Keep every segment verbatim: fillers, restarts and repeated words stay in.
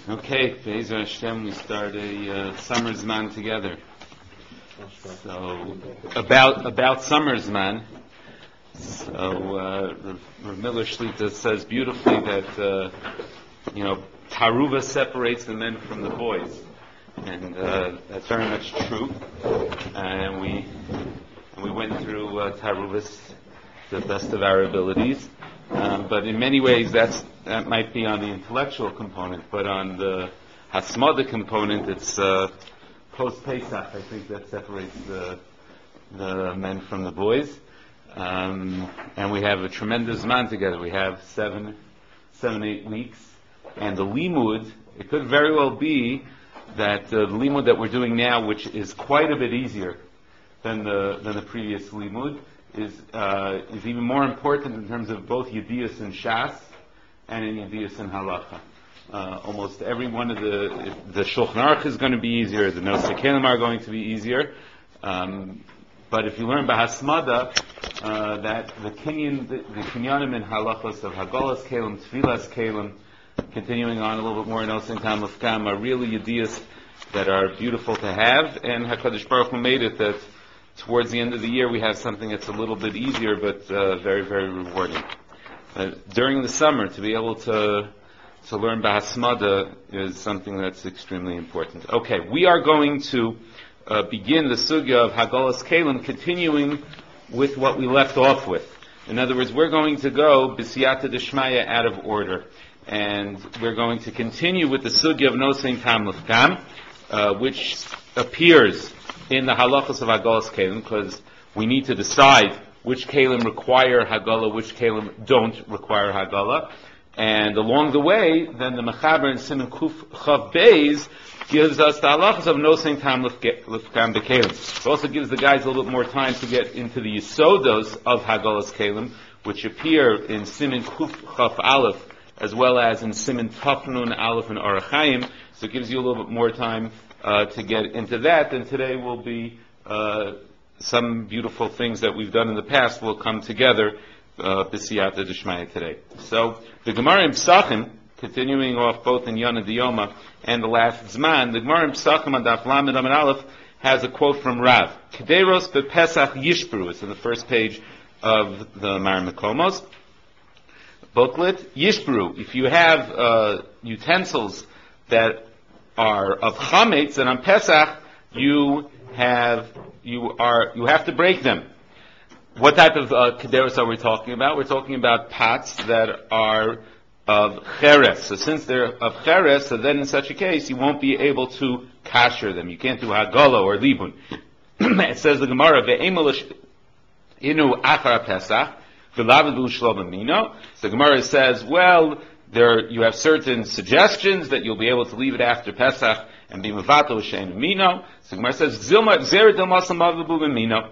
Okay, Be'ezer Hashem, we start a uh, summer zman together. So, about about summer zman. So, uh, Rav Miller Shlita says beautifully that uh, you know taruva separates the men from the boys, and uh, that's very much true. And we and we went through uh, taruvas to the best of our abilities. Um, but in many ways, that's that might be on the intellectual component, but on the hasmada component, it's uh, post Pesach. I think that separates the the men from the boys, um, and we have a tremendous man together. We have seven, seven, eight weeks, and the limud. It could very well be that uh, the limud that we're doing now, which is quite a bit easier than the than the previous limud, is uh, is even more important in terms of both Yedias and Shas and in Yedias and Halacha. Uh, almost every one of the the Shulchan Aruch is going to be easier. The Nosei Kelim are going to be easier. Um, but if you learn Bahasmada, uh, that the kinyan, the, the kinyanim and halachos of Hagalas Kelim, Tfilas Kelim, continuing on a little bit more in Nosei Tam Lefkam, are really Yedias that are beautiful to have, and Hakadosh Baruch Hu made it that towards the end of the year, we have something that's a little bit easier, but uh, very, very rewarding. Uh, during the summer, to be able to to learn Bahasmada is something that's extremely important. Okay, we are going to uh, begin the sugya of Hagalas Kelim, continuing with what we left off with. In other words, we're going to go B'siyata Deshmaya out of order, and we're going to continue with the sugya of Nosei Tam Lefkam, uh, which appears in the halachos of Hagalas Kelim, because we need to decide which Kelim require Hagala, which Kelim don't require Hagala. And along the way, then the Mechaber and Siman Kuf Chav Beis gives us the halachos of Nosei Tam Lefkam B'Kelim. It also gives the guys a little bit more time to get into the Yisodos of Hagalas Kelim, which appear in Siman Kuf Chav Aleph, as well as in Siman Taf Nun Aleph and Orach Chaim. So it gives you a little bit more time Uh, to get into that, and today will be uh, some beautiful things that we've done in the past will come together b'siyata d'shmaya today. So the Gemara in Psachim, continuing off both in Yana Diyoma and the last Zman, the Gemara in Psachim on Daf Lamed Amud Aleph has a quote from Rav. Kederos bePesach Yishbru. It's on the first page of the Mar Mekomos booklet. Yishbru. If you have uh, utensils that are of chametz, and on Pesach you have you are you have to break them. What type of uh, kederos are we talking about? We're talking about pots that are of cheres. So since they're of cheres, so then in such a case you won't be able to kasher them. You can't do hagala or libun. It says the Gemara ve'emelish inu achar Pesach v'lavid b'ushlo mino. So the Gemara says, well, there you have certain suggestions that you'll be able to leave it after Pesach and be mevato shein mino. So Gemara says zilma gzera del masamav b'mino.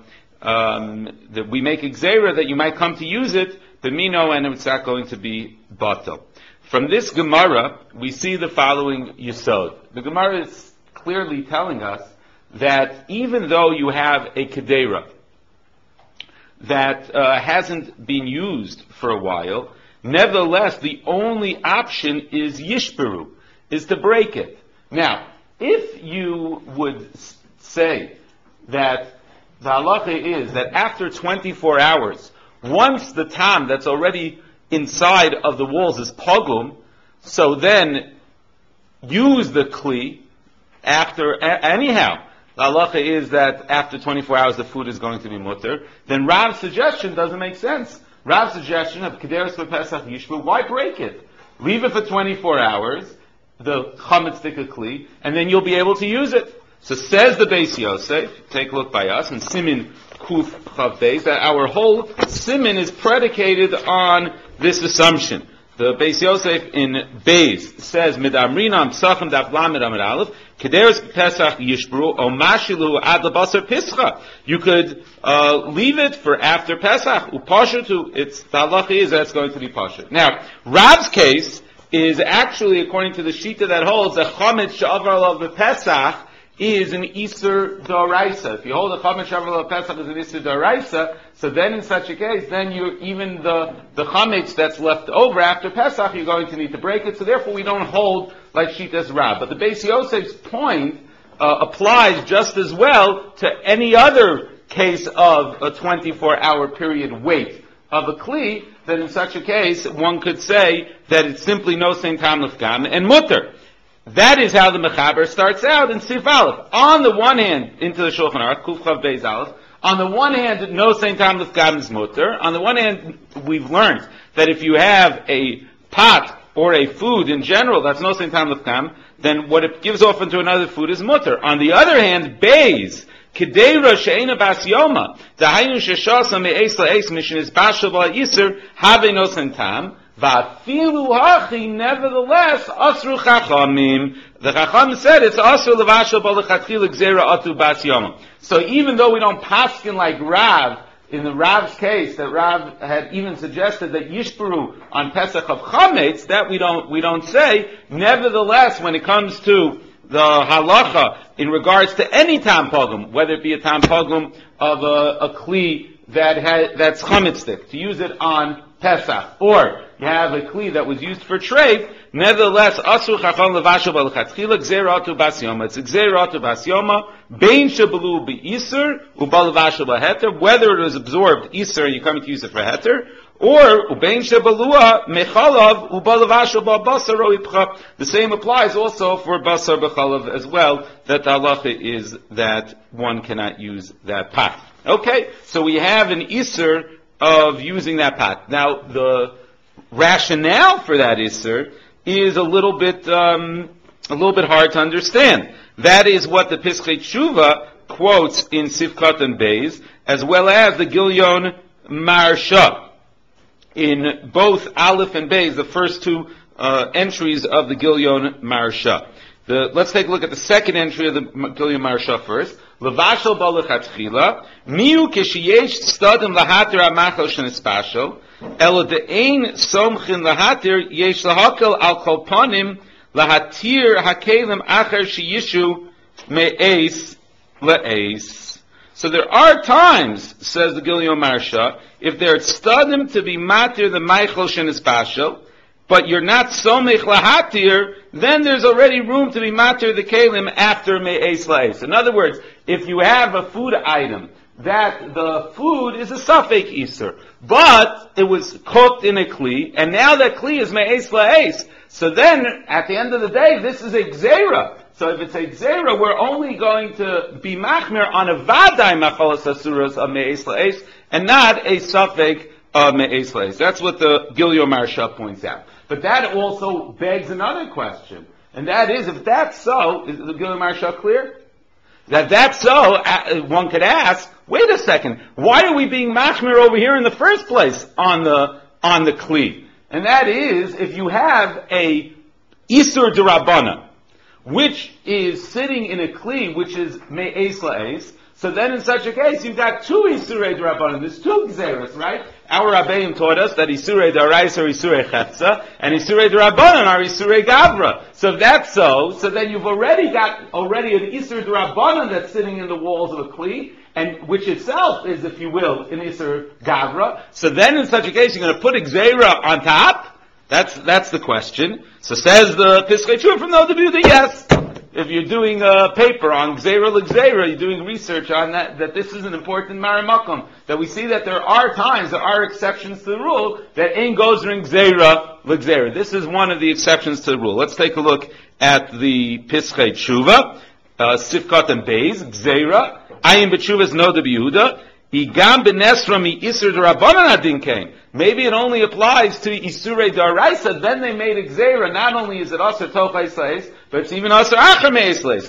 That we make a gzera that you might come to use it b'mino and it's not going to be batel. From this Gemara we see the following yisod. The Gemara is clearly telling us that even though you have a kedera that uh, hasn't been used for a while, nevertheless, the only option is yishberu, is to break it. Now, if you would say that the halacha is that after twenty-four hours, once the tam that's already inside of the walls is pogum, so then use the kli after, a- anyhow, the halacha is that after twenty-four hours the food is going to be mutter, then Rav's suggestion doesn't make sense. Rav's suggestion of Kederos bePesach Yishbu, why break it? Leave it for twenty-four hours, the chametz kli, and then you'll be able to use it. So says the Beis Yosef, take a look by us, in Simin Kuf Chav Beis, that our whole Simin is predicated on this assumption. The Beis Yosef in Beis says, Midamrinam Psachim Daf Lamed Amud Aleph, Kederos bePesach Yishbru, O Mashilu Ad Labasar Pischa. You could uh, leave it for after Pesach. Upashutu, it's the halacha is that it's going to be pashut. Now, Rav's case is actually, according to the Shita that holds, that Chametz She'avar Alav bePesach is an Iser D'Oraisa. If you hold a Chametz She'avar Alav bePesach is an Iser D'Oraisa, so then in such a case, then you even the, the Chametz that's left over after Pesach, you're going to need to break it. So therefore we don't hold like Shitas Rab. But the Beis Yosef's point uh, applies just as well to any other case of a twenty-four hour period wait of a Kli, then in such a case, one could say that it's simply no Saint Tam Lefgam and Mutter. That is how the Mechaber starts out in Sif Aleph. On the one hand, into the Shulchan Aruch, Kuf Chav Beis Aleph, on the one hand, no Saint Tam Lefgam is Mutter. On the one hand, we've learned that if you have a pot or a food in general that's no Saint Tam Lefgam, then what it gives off into another food is Mutter. On the other hand, Beis, Kedeira she'ena bas yoma, dahaynu sheshasa me'es la'es mishin is bashal ba'yisr, have no sentam, va'afilu hachi, nevertheless, asru chachamim. The chacham said it's asru levashal ba'lechatchil gzeira atu bas yoma. So even though we don't paskin like Rav, in the Rav's case, that Rav had even suggested that Yishperu on Pesach of Chametz, that we don't, we don't say, nevertheless, when it comes to the halacha in regards to any tam pogum, whether it be a tam pogum of a, a kli that has, that's chametzdik, to use it on Pesach, or you have a kli that was used for trade, nevertheless, asur chacham levashu balchatchila gzeira atu bas yoma. It's gzeira atu bas yoma, bein shebalu be'iser ubal levashu b'heter, whether it was absorbed iser and you're coming to use it for heter, or ubein shebalua mechalav ubalavashal ba'basar roipcha. The same applies also for basar b'chalav as well. That the halacha is that one cannot use that pot. Okay, so we have an iser of using that pot. Now the rationale for that iser is a little bit um, a little bit hard to understand. That is what the Pischei Tshuva quotes in Sifkat and Beis, as well as the Gilyon Maharsha. In both Aleph and Beis, the first two uh, entries of the Gilyon Maharsha. The, let's take a look at the second entry of the Gilyon Maharsha first. Levashal balachatchila, miu kishiyesh stadim lahatir amachal shenispashal, elo de'ein somchin lahatir yesh lahakel al kolponim lahatir hakelim acher sheyishu me'es le'es. So there are times, says the Gilyon Maharsha, if they're stadim to be matir the meichel shenispashal, but you're not somech lahatir, then there's already room to be matir the kelim after me'es la'es. In other words, if you have a food item that the food is a safek iser, but it was cooked in a kli, and now that kli is me'es la'es, so then at the end of the day, this is a gzeira. So if it's a gzeira, we're only going to be machmir on a vaday machalas asuras of me'es la'es, and not a safek of me'es la'es. That's what the Gilyon Maharsha points out. But that also begs another question, and that is, if that's so, is the Gilyon Maharsha clear? That that's so, uh, one could ask, wait a second, why are we being machmir over here in the first place on the on the kli? And that is, if you have a isur d'Rabbana, which is sitting in a kli, which is me'es la'es, so then in such a case, you've got two isurei d'Rabbanan, there's two gzeras, right? Our Rabbeim taught us that isurei d'Oraisa are isurei chetza, and isurei d'Rabbanan are isurei gavra. So if that's so, so then you've already got already an isur d'Rabbanan that's sitting in the walls of a kli, and which itself is, if you will, an isur gavra. So then in such a case, you're going to put a gzera on top? That's that's the question. So says the Pischei Tshuva from the O W that yes, if you're doing a paper on Gzeira l'Gzeira, you're doing research on that, that this is an important Maramakom, that we see that there are times, there are exceptions to the rule, that ain't goes during Gzeira l'Gzeira. This is one of the exceptions to the rule. Let's take a look at the Pischei Tshuva, uh, Sifkat and Beis, Gzeira, Ayin B'Tshuva's Noda B'Yehuda, Igam B'Nesra Mi Isur D'Rabbanan Adin Kain. Maybe it only applies to Isurei D'Oraisa, then they made a Gzeira. Not only is it Asur Toch Eisleis, but it's even Asur Acher Me'Eisleis.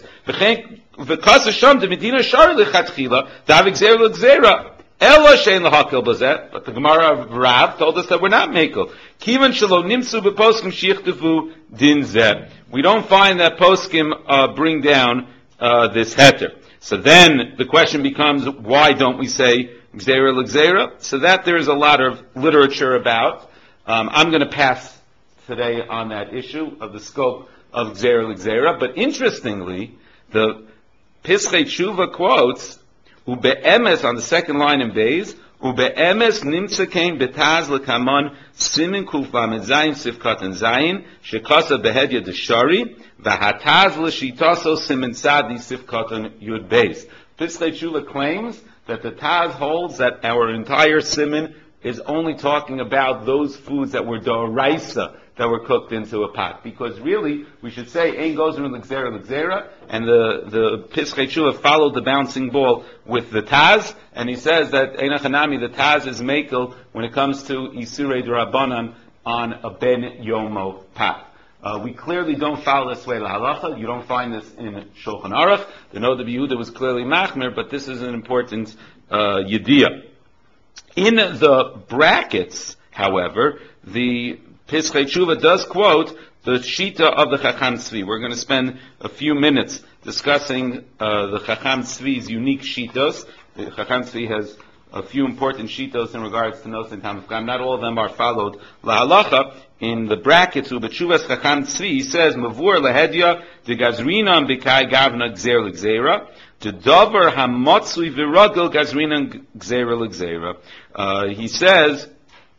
V'kas Hashem de Medina Shari L'Chatchila, Dav Gzeira L'Gzeira, Elo Shein L'Hakel B'Zeh, but the Gemara of Rav told us that we're not Mekel. Kivan Shelo Nimsu B'Poskim Shichtavu Din Zeh. We don't find that Poskim uh, bring down uh, this heter. So then the question becomes, why don't we say Gzeira l'Gzeira? So that there is a lot of literature about. Um, I'm going to pass today on that issue of the scope of Gzeira l'Gzeira. But interestingly, the Pischei Tshuva quotes, Ube'emes on the second line in Beis, Ube'emes nimtza kein betaz lekamon simin kuf lamed zayin sifkat and zayin shekasa behedya deshari v'hataz l'shitaso simin sadi sifkat and yud beis. Pischei Tshuva claims that the Taz holds that our entire simin is only talking about those foods that were d'oraisa, that were cooked into a pot. Because really, we should say, Ein Gozer L'Gzera L'Gzera, and the, the Pischei Tshuva followed the bouncing ball with the Taz, and he says that Ein Hanami, the Taz is Mekel when it comes to Isurei D'Rabbanan on a Ben Yomo pot. Uh, we clearly don't follow this way lahalacha. You don't find this in Shulchan Aruch. The Noda B'Yehuda was clearly machmir, but this is an important uh, yediyah. In the brackets, however, the Pischei Tshuva does quote the Shita of the Chacham Tzvi. We're going to spend a few minutes discussing uh, the Chacham Tzvi's unique Shitos. The Chacham Tzvi has a few important Shitos in regards to Nos and Tamafkam. Not all of them are followed lahalacha. In the brackets, Ubetshuvas Chacham Tzvi, he says, Mavur lehedya de gazrinam b'kai gavna gzer l'gzera, to dover hamotzui v'rogel gazrinam gzera l'gzera. Uh, he says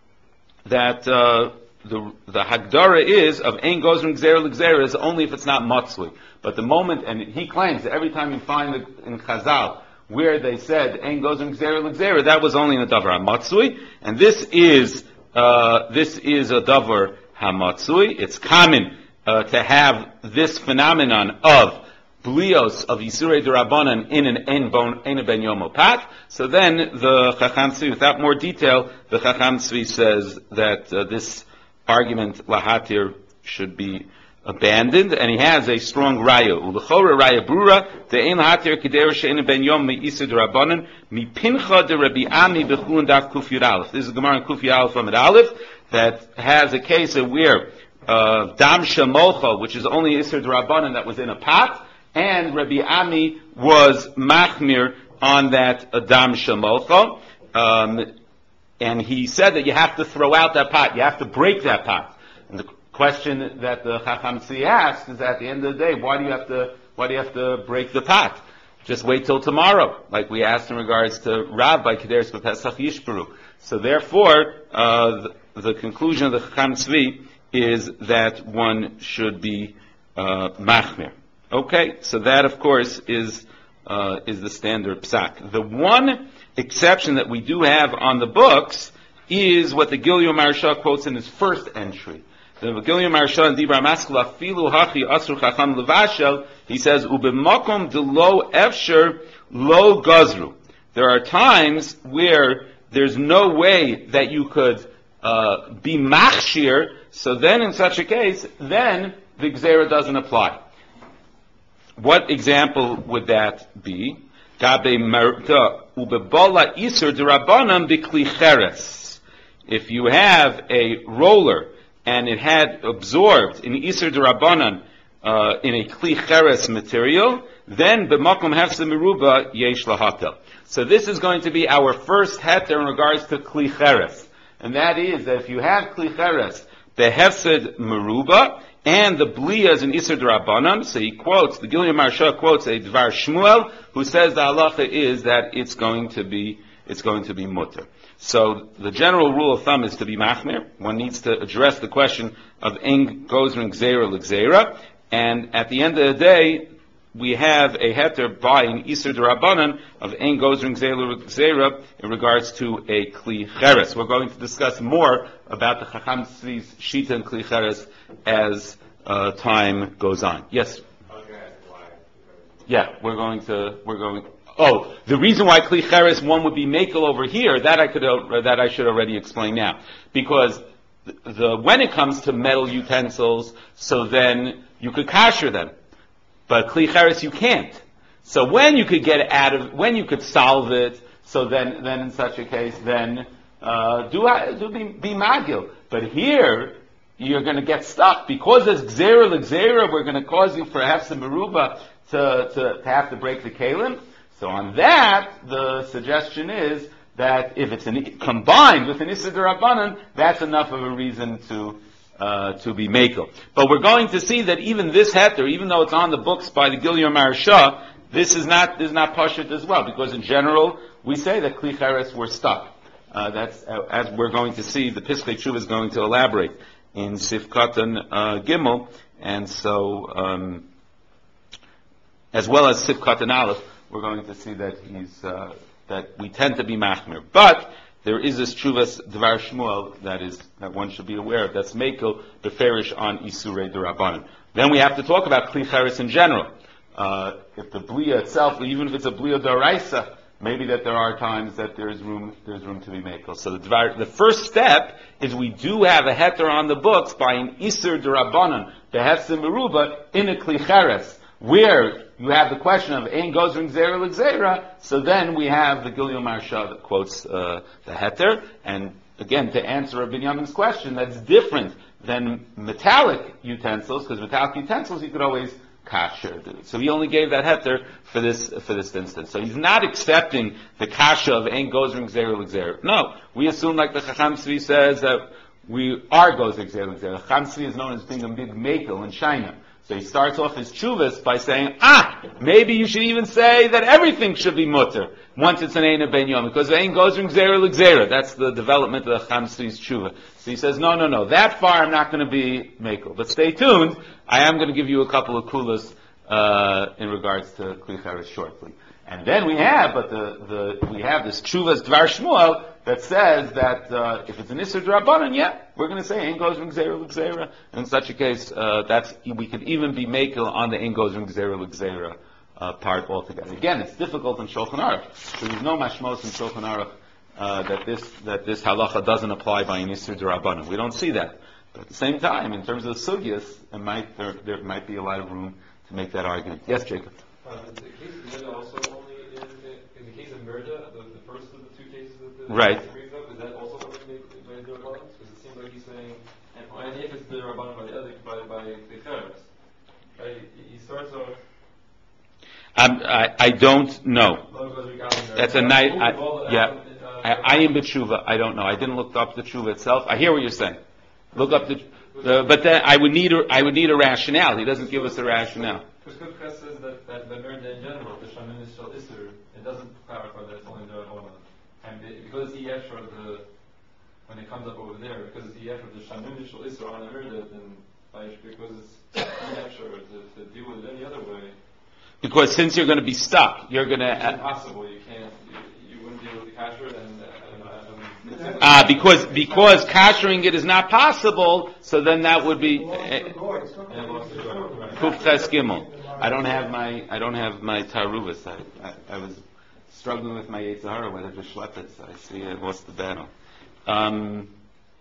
that uh, the the Hagdara is of Ein Gozrim Gzera L'Gzera is only if it's not Motzui. But the moment, and he claims that every time you find the, in Chazal where they said Ein Gozrim Gzera L'Gzera, that was only in the Davar HaMotzui, and this is uh, this is a Davar HaMotzui. It's common uh, to have this phenomenon of blios of Yisurei D'Rabbanan in an Ein Bon Ein Ben Yomo Pat. So then the Chacham Tzvi, without more detail, the Chacham Tzvi says that uh, this argument lahatir should be abandoned, and he has a strong raya. Ulechora raya brura the Ein lahatir keder she'ein Ben Yom mi Yisurei D'Rabbanan mi pincha de Rabbi Ami b'chulin daf kuf yud aleph. This is a Gemara in kuf yud aleph from aleph that has a case of where uh, dam shemocha, which is only Yisurei D'Rabbanan that was in a pot, and Rabbi Ami was machmir on that Adam Shemocha, um, and he said that you have to throw out that pot, you have to break that pot. And the question that the Chacham Tzvi asked is, at the end of the day, why do you have to, why do you have to break the pot? Just wait till tomorrow, like we asked in regards to Rav by Kederes B'Pesach Yishperu. So therefore, uh, the, the conclusion of the Chacham Tzvi is that one should be uh, machmir. Okay, so that, of course, is uh, is the standard psak. The one exception that we do have on the books is what the Gilyo Maharsha quotes in his first entry. The Gilyo Maharsha in Dibra Maskula Filu Hachi Asur Chacham Levashel, he says, Ubemakom de lo efsher lo gazru. There are times where there's no way that you could uh, be machshir, so then in such a case, then the gzera doesn't apply. What example would that be? If you have a roller and it had absorbed in Isur D'Rabbanan uh, in a kli cheres material, then b'makom hefse meruba yesh lahatel. So this is going to be our first heter in regards to kli cheres, and that is that if you have kli cheres, the hefsed meruba, and the bliyas in Isur D'Rabbanan, so he quotes, the Gilyo Maharsha quotes a Dvar Shmuel, who says the halacha is that it's going to be, it's going to be mutter. So the general rule of thumb is to be machmir. One needs to address the question of Ein Gozrin Gzera L'Gzera, and at the end of the day, we have a heter by in Isur D'Rabbanan of Ein Gozrin Gzera L'Gzera in regards to a Kli Cheres. We're going to discuss more about the Chacham Tzvi's Shita and Kli Cheres as uh, time goes on. Yes? Okay, why? Yeah, we're going to, we're going, oh, the reason why Kli Cheres one would be makel over here, that I could, uh, that I should already explain now. Because the, the, when it comes to metal utensils, so then you could kasher them. But Kli Cheres you can't. So when you could get out of, when you could solve it, so then, then in such a case, then, uh, do, do be, be magil. But here, you're going to get stuck. Because there's gzera l'gzera, we're going to cause you for hefse meruba to, to, to have to break the kalim. So on that, the suggestion is that if it's an, combined with an Isur D'Rabbanan, that's enough of a reason to, uh, to be makel. But we're going to see that even this heter, even though it's on the books by the Gilyo Maharsha, this is not, this is not pashut as well, because in general, we say that Kli Cheres were stuck. Uh, that's, uh, as we're going to see, the Piskei Tshuva is going to elaborate in Sif Katan uh, Gimel, and so, um, as well as Sif Katan Aleph, we're going to see that he's, uh, that we tend to be machmir. But, there is this Tshuvas Dvar Shmuel that is, that one should be aware of, that's Mekel Beferish on Isurei D'Rabbanan. Then we have to talk about Kli Cheres in general. Uh, if the Blia itself, even if it's a Blia D'Oraisa, maybe that there are times that there's room, there's room to be Mekel. So the Dvar, the first step is we do have a heter on the books by an Isur D'Rabbanan, the Hefsim Meruba, in a Kli Cheres, where you have the question of Ein Gozring Zera L'Gzera, so then we have the Gilyon Marsha that quotes uh, the heter, and again, to answer Rabbi Binyamin's question, that's different than metallic utensils, because metallic utensils you could always kasher. So he only gave that heter for this for this instance. So he's not accepting the kasha of Ein Gozring Zera L'Gzera. No, we assume, like the Chacham Tzvi says, that we are Gozring Zera L'Gzera. Chacham Tzvi is known as being a big makel in China. So he starts off his tshuvas by saying, ah, maybe you should even say that everything should be mutter once it's an Eina Ben Yom, because Ein Gozring Zera L'Gzera. That's the development of the Chacham Tzvi's tshuva. So he says, no, no, no, that far I'm not going to be makel. But stay tuned, I am going to give you a couple of kulas uh, in regards to Kli Cheres shortly. And then we have, but the, the we have this Tshuvas Dvar Shmuel that says that uh, if it's an Isser D'Rabbanan, yeah, we're going to say Ein Gozring Zera L'Gzera. In such a case, uh, that's we could even be makel on the Ein Gozring Zera L'Gzera uh, part altogether. Again, it's difficult in Shulchan Aruch. So there's no mashmos in Shulchan Aruch uh, that this that this halacha doesn't apply by an Isser D'Rabbanan. We don't see that. But at the same time, in terms of the sugyas, it might there, there might be a lot of room to make that argument. Yes, Jacob. Uh, is the case of murder also only in, in the case of murder, the, the first of the two cases that the right. brings up, is that also going to be by the Rabbanan? Because it seems like he's saying, and, and if it's the Rabbanan by the other, by, by the Cheres, right? He starts off. Um, I, I don't know. That's a night. Yeah, I, I am b'tshuva. I don't know. I didn't look up the tshuva itself. I hear what you're saying. Look up the, the but then I would need a, I would need a rationale. He doesn't give us a rationale. Because Kufka says that, that the murder in general, the shamin is shal isur, it doesn't clarify that it's only the Rabbanan. And it, because it's Yeshur, the when it comes up over there, because it's Yeshur, the shamin is shal isur on a murder, then because it's Yeshur to, to deal with it any other way. Because since you're going to be stuck, you're going to. It's uh, impossible. You can't. You, you wouldn't be able to kasher it, and. Ah, uh, because because kashering it is not possible, so then that would be Kuf Ches Gimel. I don't have my I don't have my taruvas. I, I, I was struggling with my Yetzer Hara whether to schlep it. So I see I lost the battle. Um,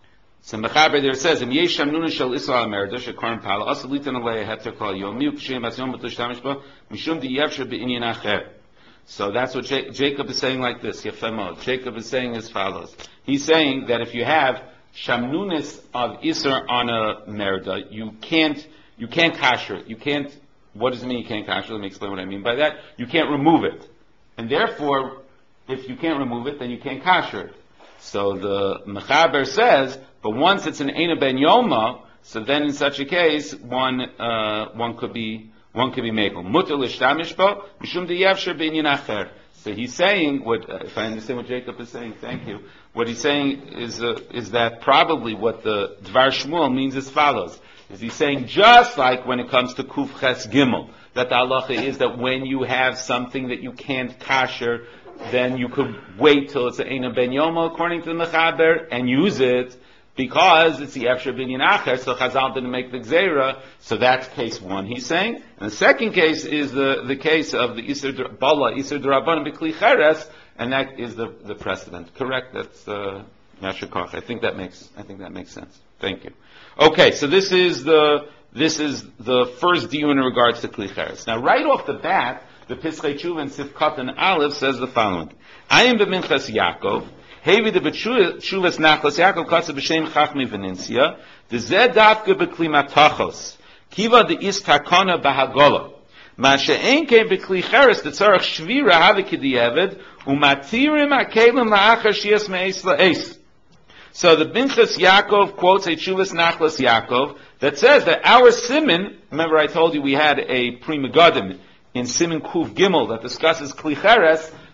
so Mechaber there says, "Im yesh shamnuna shel Israel merda shekarim pala asalitan alei heter kol yom miu kshem asyom b'tushtamish ba mishum diyevshe b'inyan acher." So that's what J- Jacob is saying like this. Yefemod. Jacob is saying as follows. He's saying that if you have shamnunis of Isser on a merda, you can't, you can't kasher it. You can't, what does it mean you can't kasher it? Let me explain what I mean by that. You can't remove it. And therefore, if you can't remove it, then you can't kasher it. So the Mechaber says, but once it's an Eina Ben Yoma, so then in such a case, one, uh, one could be, one could be makel. Mutter l'shtamish bo, mishum deyevsher b'inyan acher. So he's saying, what, uh, if I understand what Jacob is saying, thank you. What he's saying is, uh, is that probably what the Dvar Shmuel means as follows. Is he's saying just like when it comes to Kuf Ches Gimel, that the halacha is that when you have something that you can't kasher, then you could wait till it's an Eina Ben Yoma according to the Mechaber and use it, because it's the Efsher Binyan Acher, so Chazal didn't make the Gzeira, so that's case one, he's saying. And the second case is the, the case of the Isser Bala, Isser D'Rabbanan B'Kli Cheres, and that is the, the precedent. Correct? That's, uh, Yashikach. I think that makes, I think that makes sense. Thank you. Okay, so this is the, this is the first deal in regards to Kli Cheres. Now, right off the bat, the Piskei Tshuva and Sifkat and Aleph says the following. I am b'minchas Yaakov, Hevi de b'tshuvas nachlas Yaakov katsa b'shem chachmi v'ninsia, de zeh davke b'kli matachos, kiva de is takana b'hagola, ma she'en kein b'kli cheres de tzarech shvira havi k'di'eved, u'matirim ha'kelim la'achar shias me'es la'es. So the Pinchas Yaakov quotes a Tshuvas Nachlas Yaakov that says that our Siman, remember I told you we had a Pri Megadim in Siman Kuf Gimel that discusses Kli Cheres,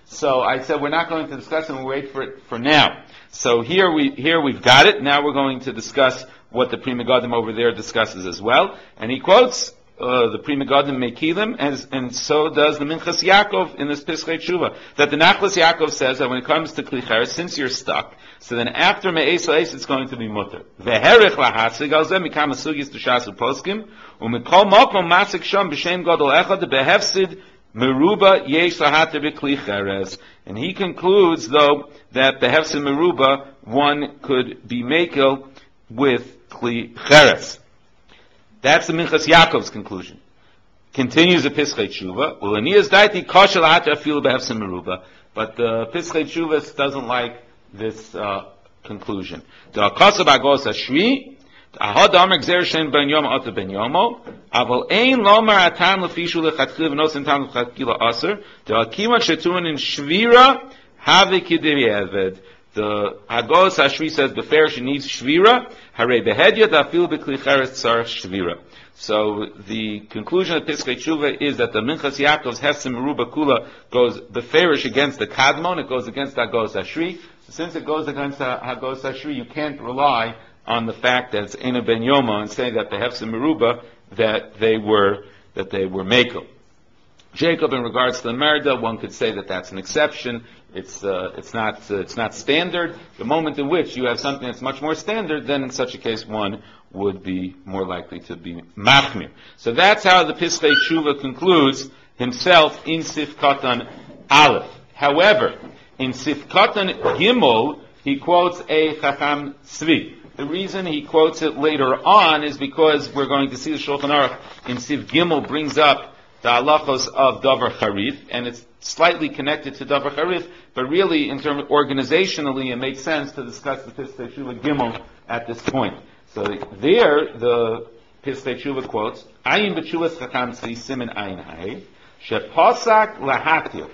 So I said we're not going to discuss it, and we'll wait for it for now. So here we here we've got it. Now we're going to discuss what the Pri Megadim over there discusses as well. And he quotes uh, the Pri Megadim Mekilim, and, and so does the Minchas Yaakov in this Pischei Tshuva, that the Nachlas Yaakov says that when it comes to Kli Cheres, since you're stuck, so then after Me'es La'es it's going to be mutter. Ve'herich lahatzig al zeh mikam asugis t'shasu poskim, u'mikol mokom masik shom b'shem gadol echad behefsid meruba yesh lahater b'Kli Cheres. And he concludes, though, that the hefsid meruba, one could be makel with Kli Cheres. That's the Minchas Yaakov's conclusion. Continues the Pischei Tshuva. Ulaniyas daiti kosher lahater afilu behefsid meruba. But the Pischei Tshuva doesn't like this uh, conclusion. The Akasab Agos Ashri, Ahad Amr Gzer Shen Ben Yom Ota Ben Yomo, Aval Ein Lomar Atan Lefishu Lechatchil V'nos Entam Lechatchila Aser, the Akiva Shetun in Shvira, Have Kidiri Eved. The Agos Ashri says Befer she needs Shvira, Hare Behedya Dafil B'Kli Cheres Tzarech Shvira. So the conclusion of Pischei Tshuva is that the Minchas Yaakov's Hefsim Meruba Kula goes beferish against the Kadmon, it goes against the Agos Ashri. Since it goes against the Hagos Ashri, you can't rely on the fact that it's Eina Ben Yoma and say that the Hefsim Meruba that they were that they were Mekel. Jacob, in regards to the Merda, one could say that that's an exception. It's uh, it's not uh, it's not standard. The moment in which you have something that's much more standard, then in such a case one would be more likely to be machmir. So that's how the Pischei Tshuva concludes himself in Sif Katan Aleph. However, in Sif Katan Gimel, he quotes a Chacham Tzvi. The reason he quotes it later on is because we're going to see the Shulchan Aruch in Sif Gimel brings up the halachos of Davar Charif, and it's slightly connected to Davar Charif, but really, in terms of organizationally, it makes sense to discuss the Pischei Tshuva Gimel at this point. So there, the Pischei Tshuva quotes, Ayin b'tshuvas Chacham Tzvi simin ayin hay, sheposak lahatir,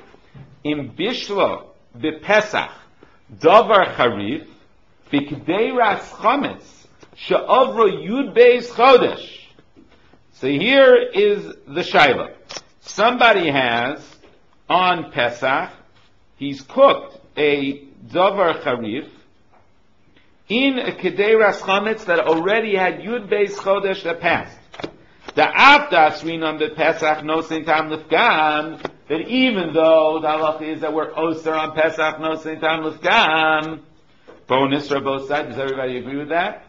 im bishlo b'pesach, davar charif, b'kdei ras chametz, she'ovro yud beis chodesh. So here is the shayla. Somebody has, on Pesach, he's cooked a davar charif, in a Kedei Ras Chametz that already had Yud Beis Chodesh that passed. The Avdas Rinam the Pesach no Tam Lefgan, that even though the halach is that we're Oser on Pesach no Tam Lefgan, bonus for both sides. Does everybody agree with that?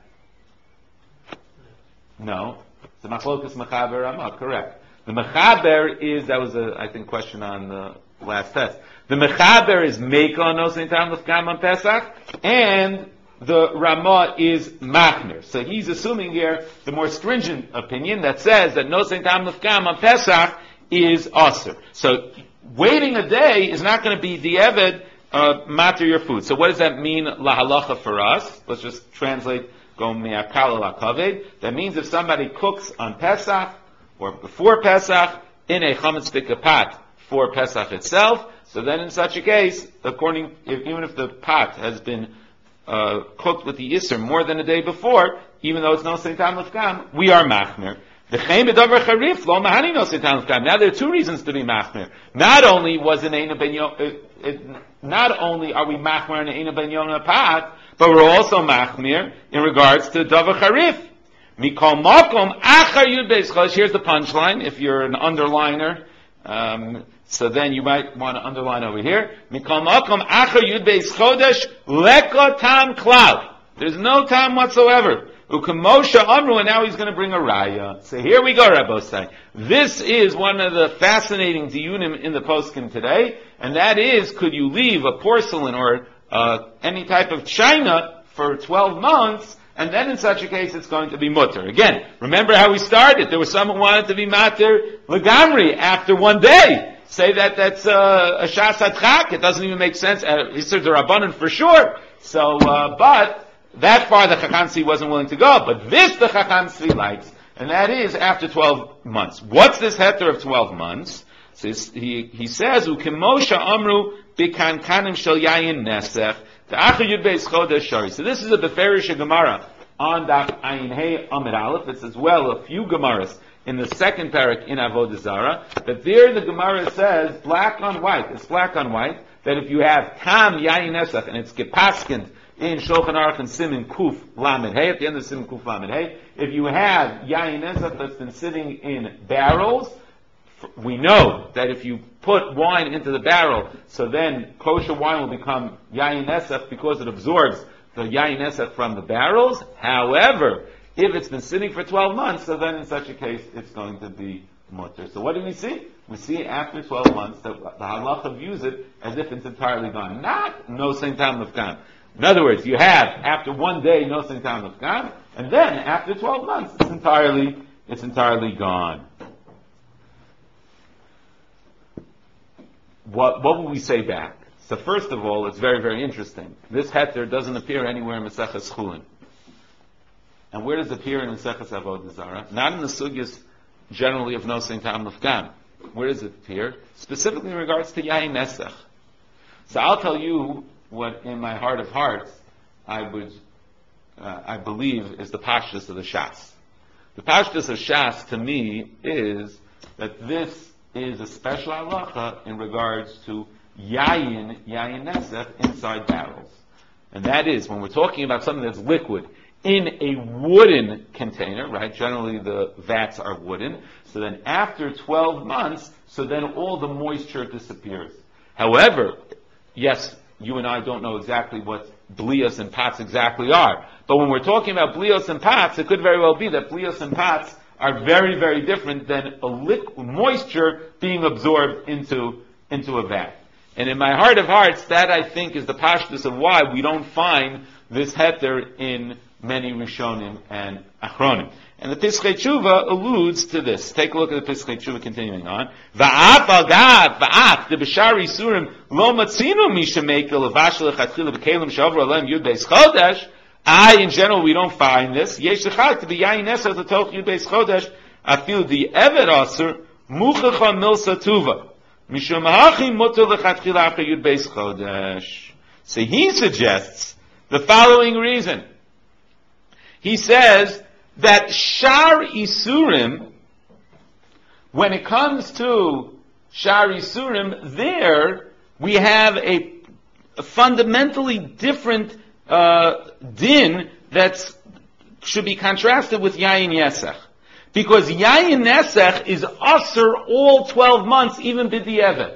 No. The Machlokas Mechaber Ramah, correct. The Mechaber is, that was a, I think, question on the last test. The Mechaber is Meikon no Tam Lefgan on Pesach, and the Ramah is Machmir. So he's assuming here the more stringent opinion that says that no Saint Tam Lefkam on Pesach is Aser. So waiting a day is not going to be the Eved uh, matter your food. So what does that mean la halacha for us? Let's just translate go me'akal la kaved. That means if somebody cooks on Pesach or before Pesach in a chametz b'kapat for Pesach itself, so then in such a case, according if, even if the pot has been Uh, cooked with the Isser more than a day before, even though it's no Seitan Lefkam, we are Machmir. Now there are two reasons to be Machmir. Not only was it Eina Ben Yom, not only are we Machmir in Eina Ben Yom Pat, but we're also Machmir in regards to Davar Charif. Mikol Makom Achar Yud Beis Chodesh. Here's the punchline. If you're an underliner, um, so then you might want to underline over here. Mikol makom achar yud beis chodesh leko tam klal. There's no time whatsoever. Ukamosha amru, and now he's going to bring a raya. So here we go, Rabbosai. This is one of the fascinating diyunim in the poskim today, and that is, could you leave a porcelain or uh, any type of china for twelve months, and then in such a case it's going to be mutter. Again, remember how we started. There was someone who wanted to be matter legamri after one day. Say that that's uh, a shas hatchak. It doesn't even make sense. Isser d'Rabbanan for sure. So, uh, but that far the Chacham Tzvi wasn't willing to go. But this the Chacham Tzvi likes, and that is after twelve months. What's this heter of twelve months? So he he says ukemosha amru bikankanim shel yayin nesech the achar yud beis chodesh shari. So this is a beferish Gemara on Daf Ayin Hey Amid Aleph. It's as well a few Gemaras in the second parak in Avodah Zarah, that there the Gemara says, black on white, it's black on white, that if you have Tam Yayin Esach, and it's gepaskind in Shulchan Aruch and Siman Kuf Lamed Hey, at the end of Siman Kuf Lamed Hey, if you have Yayin Esach that's been sitting in barrels, we know that if you put wine into the barrel, so then kosher wine will become Yayin Esach because it absorbs the Yayin Esach from the barrels. However, if it's been sitting for twelve months, so then in such a case, it's going to be mutter. So what do we see? We see after twelve months that the halacha views it as if it's entirely gone. Not no same time of Kam. In other words, you have after one day no same time of Kam, and then after twelve months, it's entirely it's entirely gone. What what will we say back? So first of all, it's very very interesting. This heter doesn't appear anywhere in Maseches Chulin. And where does it appear in Maseches Avodah Zarah? Not in the sugyas generally of Nosein Tam Lefgam. Where does it appear? Specifically in regards to Yayin Nesach. So I'll tell you what in my heart of hearts I would, uh, I believe is the pashtus of the Shas. The pashtus of Shas to me is that this is a special halacha in regards to Yayin, Yayin Nesach inside barrels. And that is, when we're talking about something that's liquid, in a wooden container, right? Generally the vats are wooden. So then after twelve months, so then all the moisture disappears. However, yes, you and I don't know exactly what blios and pots exactly are. But when we're talking about blios and pots, it could very well be that blios and pots are very, very different than a liquid moisture being absorbed into, into a vat. And in my heart of hearts, that I think is the pashtus of why we don't find this heter in many Rishonim and Achronim. And the Pischei Tshuva alludes to this. Take a look at the Pischei Tshuva continuing on. Va'af al gad, va'af, the B'shar Yisurim, lo matzinu mi shemekel, levashel lechatchila b'kelim shavra alem yud beis chodesh. I, in general, we don't find this. Yesh l'chak, to be yayin nesach, the toch yud beis chodesh, afil the eved aser, muchacha milsa tuva. Mishum ha'achim mutter lechatchila after yud beis chodesh. So he suggests the following reason. He says that Shar Isurim, when it comes to Shar Isurim, there we have a, a fundamentally different uh, din that should be contrasted with Yayin Yesach. Because Yayin Yesach is Asr all twelve months, even B'di'evet.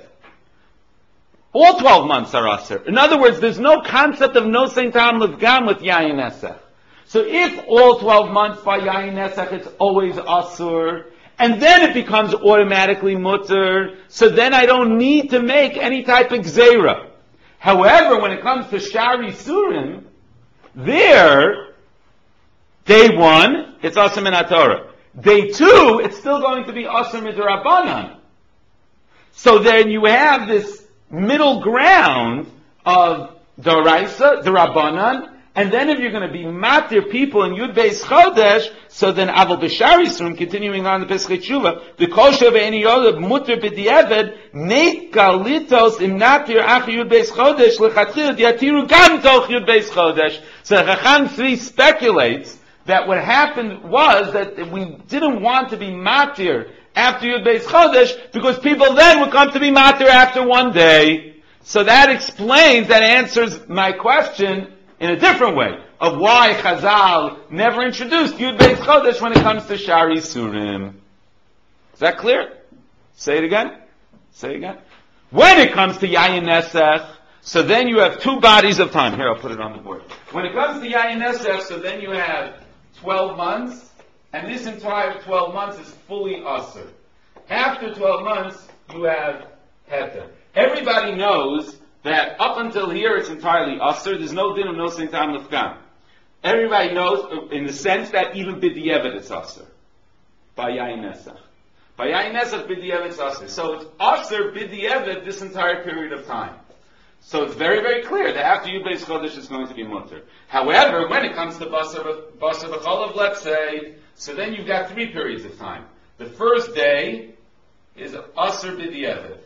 All twelve months are Asr. In other words, there's no concept of Nosein Tam Lefgam with Yayin Yesach. So if all twelve months by Yayin Nesach it's always Asur, and then it becomes automatically Mutter, so then I don't need to make any type of Gzeira. However, when it comes to Shari Surim, there, day one, it's Asur Min HaTorah. Day two, it's still going to be Asur Midrabanan. So then you have this middle ground of Doraisa, Darabanan, and then if you're going to be matir people in Yud Beis Chodesh, so then Aval B'Shar Yisurim, continuing on the Pischei Tshuva, the Kol Sheva Eni Yodav Mutter B'Di'eved, Neit Galitos Im Natir Ach Yud Beis Chodesh, L'Chatchil Diatiru Gam Toch Yud Beis Chodesh. So Chacham Tzvi speculates that what happened was that we didn't want to be matir after Yud Beis Chodesh, because people then would come to be matir after one day. So that explains, that answers my question in a different way, of why Chazal never introduced Yud Beis Chodesh when it comes to Shari Surim. Is that clear? Say it again. Say it again. When it comes to Yayin Nesach, so then you have two bodies of time. Here, I'll put it on the board. When it comes to Yayin Nesach, so then you have twelve months, and this entire twelve months is fully Asr. After twelve months, you have Heter. Everybody knows that up until here it's entirely Asr. There's no din of Nosein Tam Lefgam. Everybody knows, in the sense that even B'di'evet it's Asr. By Yayin Nesach. By Yayin Nesach, B'di'evet it's Asr. So it's Asr, B'di'evet, this entire period of time. So it's very, very clear that after Yud Beis Chodesh it's going to be Mutter. However, when it comes to Basar V'cholav, let's say, so then you've got three periods of time. The first day is Asr B'di'evet.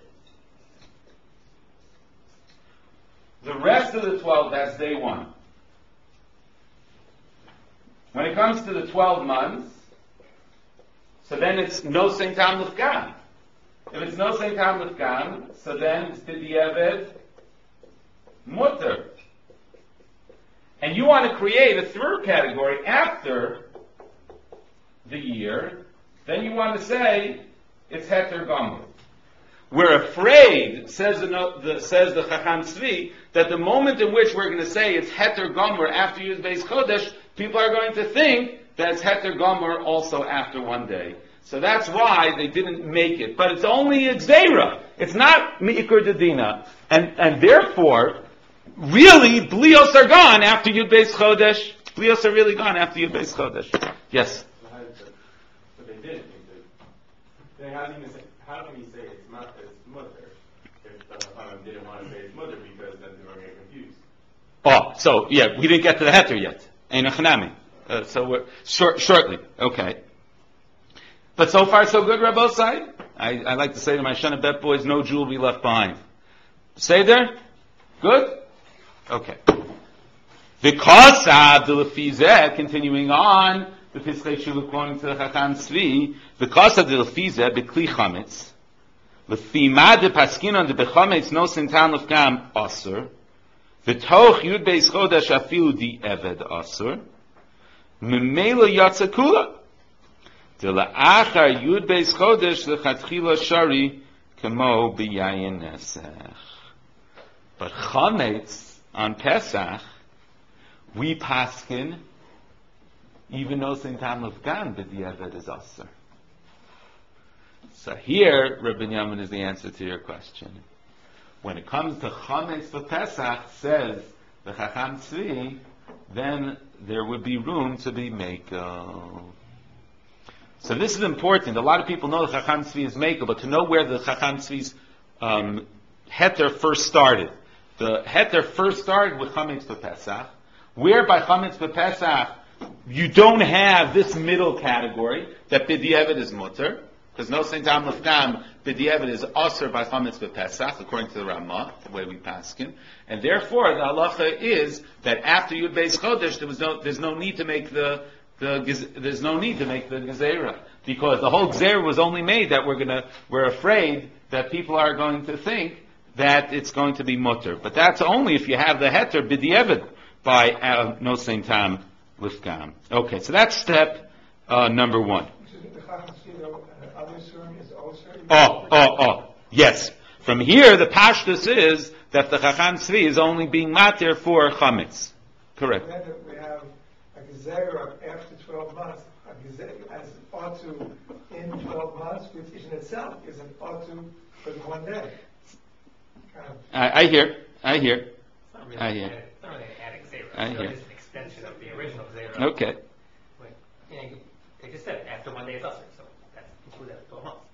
The rest of the twelve, that's day one. When it comes to the twelve months, so then it's no same tam l'fgam. If it's no same tam l'fgam, so then it's b'diavad mutter. And you want to create a third category after the year, then you want to say it's heter gomer. We're afraid, says the, the says the Chacham Tzvi, that the moment in which we're going to say it's heter gomer after Yud Beis Chodesh, people are going to think that it's heter gomer also after one day. So that's why they didn't make it. But it's only a gzeira. It's not mi'ikur dedina. And, and therefore, really, blios are gone after Yud Beis Chodesh. Blios are really gone after Yud Beis Chodesh. Yes? But they didn't think that. Then how can you say, how can you say it's not it's mother if the Chachamim didn't want to say it's mother because then they were going to get confused? Oh, so yeah, we didn't get to the heter yet. Ein achnami. Uh, so we're short, shortly. Okay. But so far so good, Rabbi Osai. I, I like to say to my Shana Bet boys, no Jew will be left behind. Say there? Good? Okay. Because of the lefizeh, continuing on, the Pischei Shuv according to the Chacham Tzvi, because of the lefizeh, bekli chametz, lefima de paskinon de bechametz no sintan lefkam asur, v'toch yud beis chodesh afilu di eved asur, memela yatsa kula, de la'achar yud beis chodesh lechatchila shari kamo b'yayin nesech. But chametz on Pesach, we paskin, even though Sintam of Gan, but the Eved is Asr. So here, Rabbi Yamin is the answer to your question. When it comes to Chametz for Pesach, says the Chacham Tzvi, then there would be room to be Mekel. So this is important. A lot of people know the Chacham Tzvi is Mekel, but to know where the Chacham Tzvi's um, heter first started. The heter first started with Chametz for Pesach, where by Chametz for Pesach you don't have this middle category that B'di'evet is mutter, because no Saint Am Lefkam, B'di'evet is Asr by Chametz B'Pesach, according to the Ramah, the way we paskin, and therefore the halacha is that after Yud Beis Chodesh there was no, there's no need to make the, the there's no need to make the gezerah, because the whole gezerah was only made that we're gonna we're afraid that people are going to think that it's going to be mutter, but that's only if you have the heter B'di'evet by uh, no Saint Am Lefkam. Okay, so that's step uh, number one. Oh, oh, oh, yes. From here, the pashtus is that the Chacham Tzvi is only being matir for chametz. Correct. Then we have a gezerah after twelve months, a gezerah as an otu in twelve months, which in itself is an otu for the one day. Kind of. I, I hear, I hear, It's not really I hear. Added, it's not really an adding zera. I It's hear. just an extension of the original zera. Okay. Wait, you know, they just said after one day is usher, so that's included at twelve months.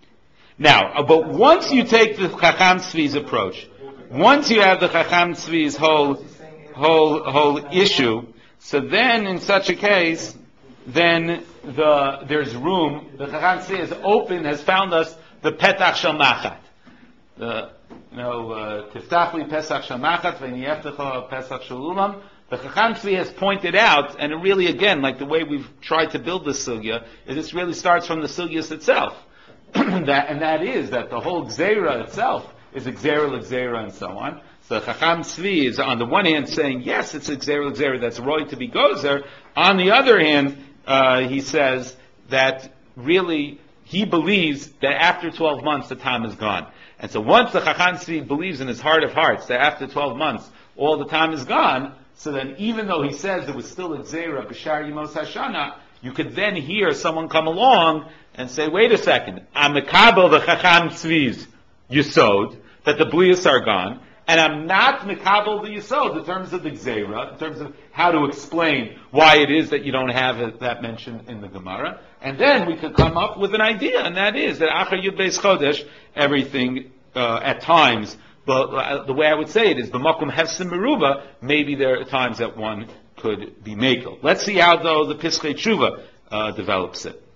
Now, uh, but once you take the Chacham Tzvi's approach, once you have the Chacham Tzvi's whole, whole, whole issue, so then in such a case, then the, there's room, the Chacham Tzvi is open, has found us the Petach Shel Machat. The, you know, uh, Tiftach li Pesach Shel Machat, v'niyeftecha Pesach Shel Ulam. The Chacham Tzvi has pointed out, and it really, again, like the way we've tried to build this sugya, is this really starts from the sugyas itself. that, and that is that the whole Gzeira itself is a Gzeira l'Gzeira and so on. So Chacham Tzvi is on the one hand saying, yes, it's a Gzeira l'Gzeira that's right to be gozer. On the other hand, uh, he says that really he believes that after twelve months the time is gone. And so once the Chacham Tzvi believes in his heart of hearts that after twelve months all the time is gone, so then even though he says there was still a Gzeira, B'shar Yimos Hashana, you could then hear someone come along and say, wait a second, I'm Mekabel the Chacham Tzvi's Yisod, that the Blias are gone, and I'm not Mekabel the Yisod in terms of the Gzeira, in terms of how to explain why it is that you don't have it, that mentioned in the Gemara. And then we could come up with an idea, and that is that Achar Yud Beis Chodesh, everything uh, at times, but uh, the way I would say it is, b'makom hefsim meruba, maybe there are times that one could be makel. Let's see how, though, the Pischei Tshuva uh, develops it.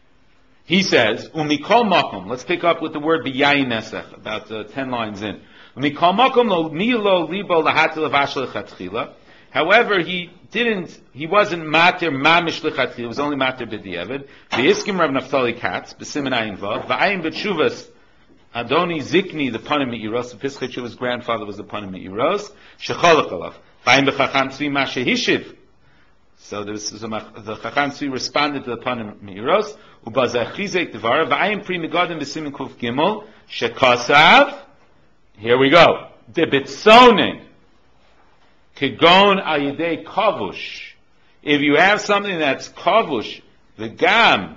He says, umikol makom, let's pick up with the word b'yayin nesech, about uh, ten lines in. However, he didn't, he wasn't matir mamish lichatchila, it was only matir b'diavad. V'iskim Rav Naftali Katz, b'simen ayin vav, v'ayin b'tshuvas, Adoni Zikni, the Panim Me'iros, Pischei Tshuva's grandfather was the Panim Me'iros, Shecholach alav, v'ayin b'chacham tzvi ma shehishiv. So this is a, the Chacham Tzvi responded to the Panim Me'iros, u'bazeh chizek devara, v'ayin pri megadim b'simen kuf gimel, shekasav, here we go, debitzonin, Kegon ayidei kavush. If you have something that's kavush, the gam,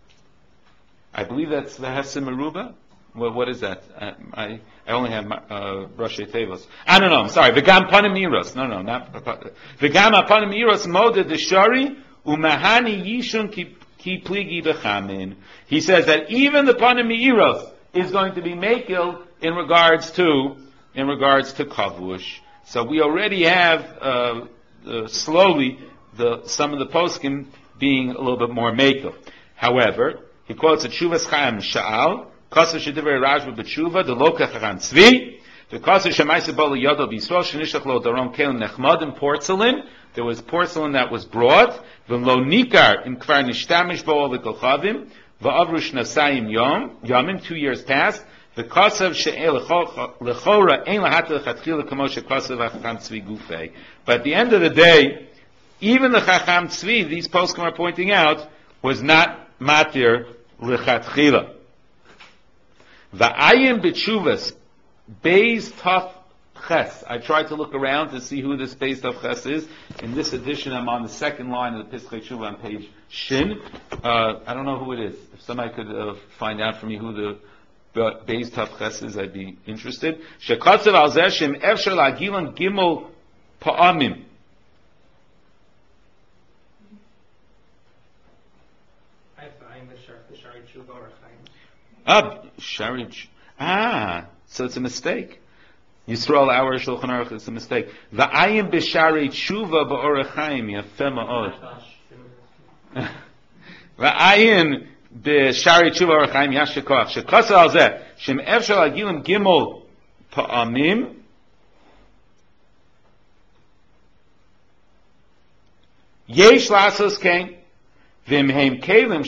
I believe that's the Hesem Meruba. Well, what is that? Uh, I I only have uh, Rashi Tevos. I don't know. I'm sorry. The gam panim miros. No, no, not the gam panim miros. Moda deshari umahani yishun ki ki pligi bechamin. He says that even the panim miros is going to be makil in regards to in regards to kavush. So we already have uh, uh, slowly the some of the poskim being a little bit more makel. However, he quotes a Tshuvas Chaim Sha'al, Kasa Shedivrei Rashba B'Tshuva, the Loka Chachan Tzvi, the Kasa Shemaisa Bala Yodo B'Yisrael, Shenishach Lo Daron Kelim Nechmadim, porcelain. There was porcelain that was brought. V'lo Nikar Im Kvar Nishtamish Bo'ol V'Kolchavim, V'Avrush Nasayim Yom, Yomim, two years passed. The Kosav She'el Lechora Ein Lahat Lechatchila Kamo Shekosav Chacham Tzvi Gufei. But at the end of the day, even the Chacham Tzvi, these poskim are pointing out, was not matir lechatchila. Va'ayim b'tshuvas beis taf ches. I tried to look around to see who this beis taf ches is. In this edition, I'm on the second line of the Pischei Tshuva on page Shin. Uh, I don't know who it is. If somebody could uh, find out for me who the beis taf ches is, I'd be interested. Shekatzav al zeh shem efshar la'gilan gimel pa'amim. Ah, Shari, ah, so it's a mistake. Yisrael, our Shulchan Aruch, it's a mistake. Va'ayim b'shari tshuva ba'orach chaim, yafeh ma'od. Va'ayim b'shari tshuva ba'orach chaim, yashikoach. Shekasa al zeh, shem efshar agilim gimel pa'amim, yesh lasos kein. So we have the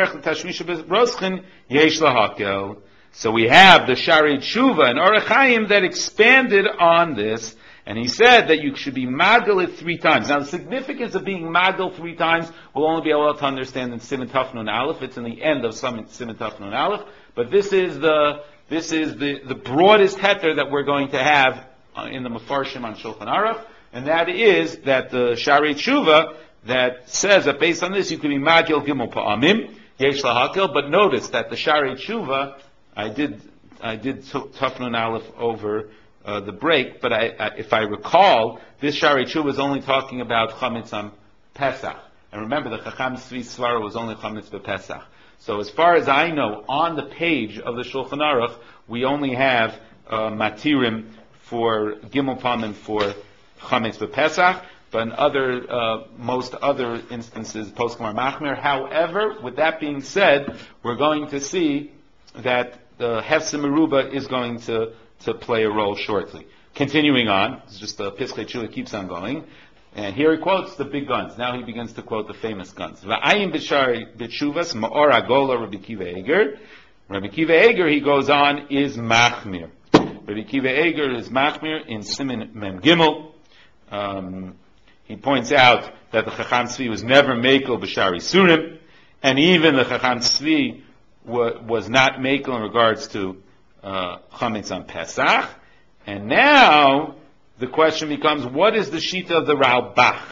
Shari Tshuva and Orach Chaim that expanded on this, and he said that you should be magal it three times. Now the significance of being magal three times we'll only be able to understand in Siman Taf Nun Aleph. It's in the end of some Siman Taf Nun Aleph, but this is the this is the, the broadest heter that we're going to have in the Mefarshim on Shulchan Aruch, and that is that the Shari Tshuva that says that based on this you can be magil gimel pa'amim yesh lahakel. But notice that the Shari Tshuva, I did I did Taf Nun Aleph over uh, the break, but I, I, if I recall, this Shari Tshuva is only talking about chametz on Pesach. And remember, the Chacham Tzvi Svara was only chametz b'Pesach. So as far as I know, on the page of the Shulchan Aruch, we only have uh, matirim for gimel pa'amim for chametz b'Pesach. But in other, uh, most other instances, post-Gemara Machmir. However, with that being said, we're going to see that the Hefsim Meruba is going to, to play a role shortly. Continuing on, it's just the Pischei Tshuva keeps on going. And here he quotes the big guns. Now he begins to quote the famous guns. V'ayim b'shari b'tshuvas ma'or agola Rabbi Kiva Eger. Rabbi Kiva Eger, he goes on, is Machmir. Rabbi Kiva Eger is Machmir in Siman Mem Gimel. Um, He points out that the Chacham Tzvi was never Mekel b'Shari Surim, and even the Chacham Tzvi wa, was not Mekel in regards to uh, Chametz on Pesach. And now the question becomes, what is the Shita of the Ralbach?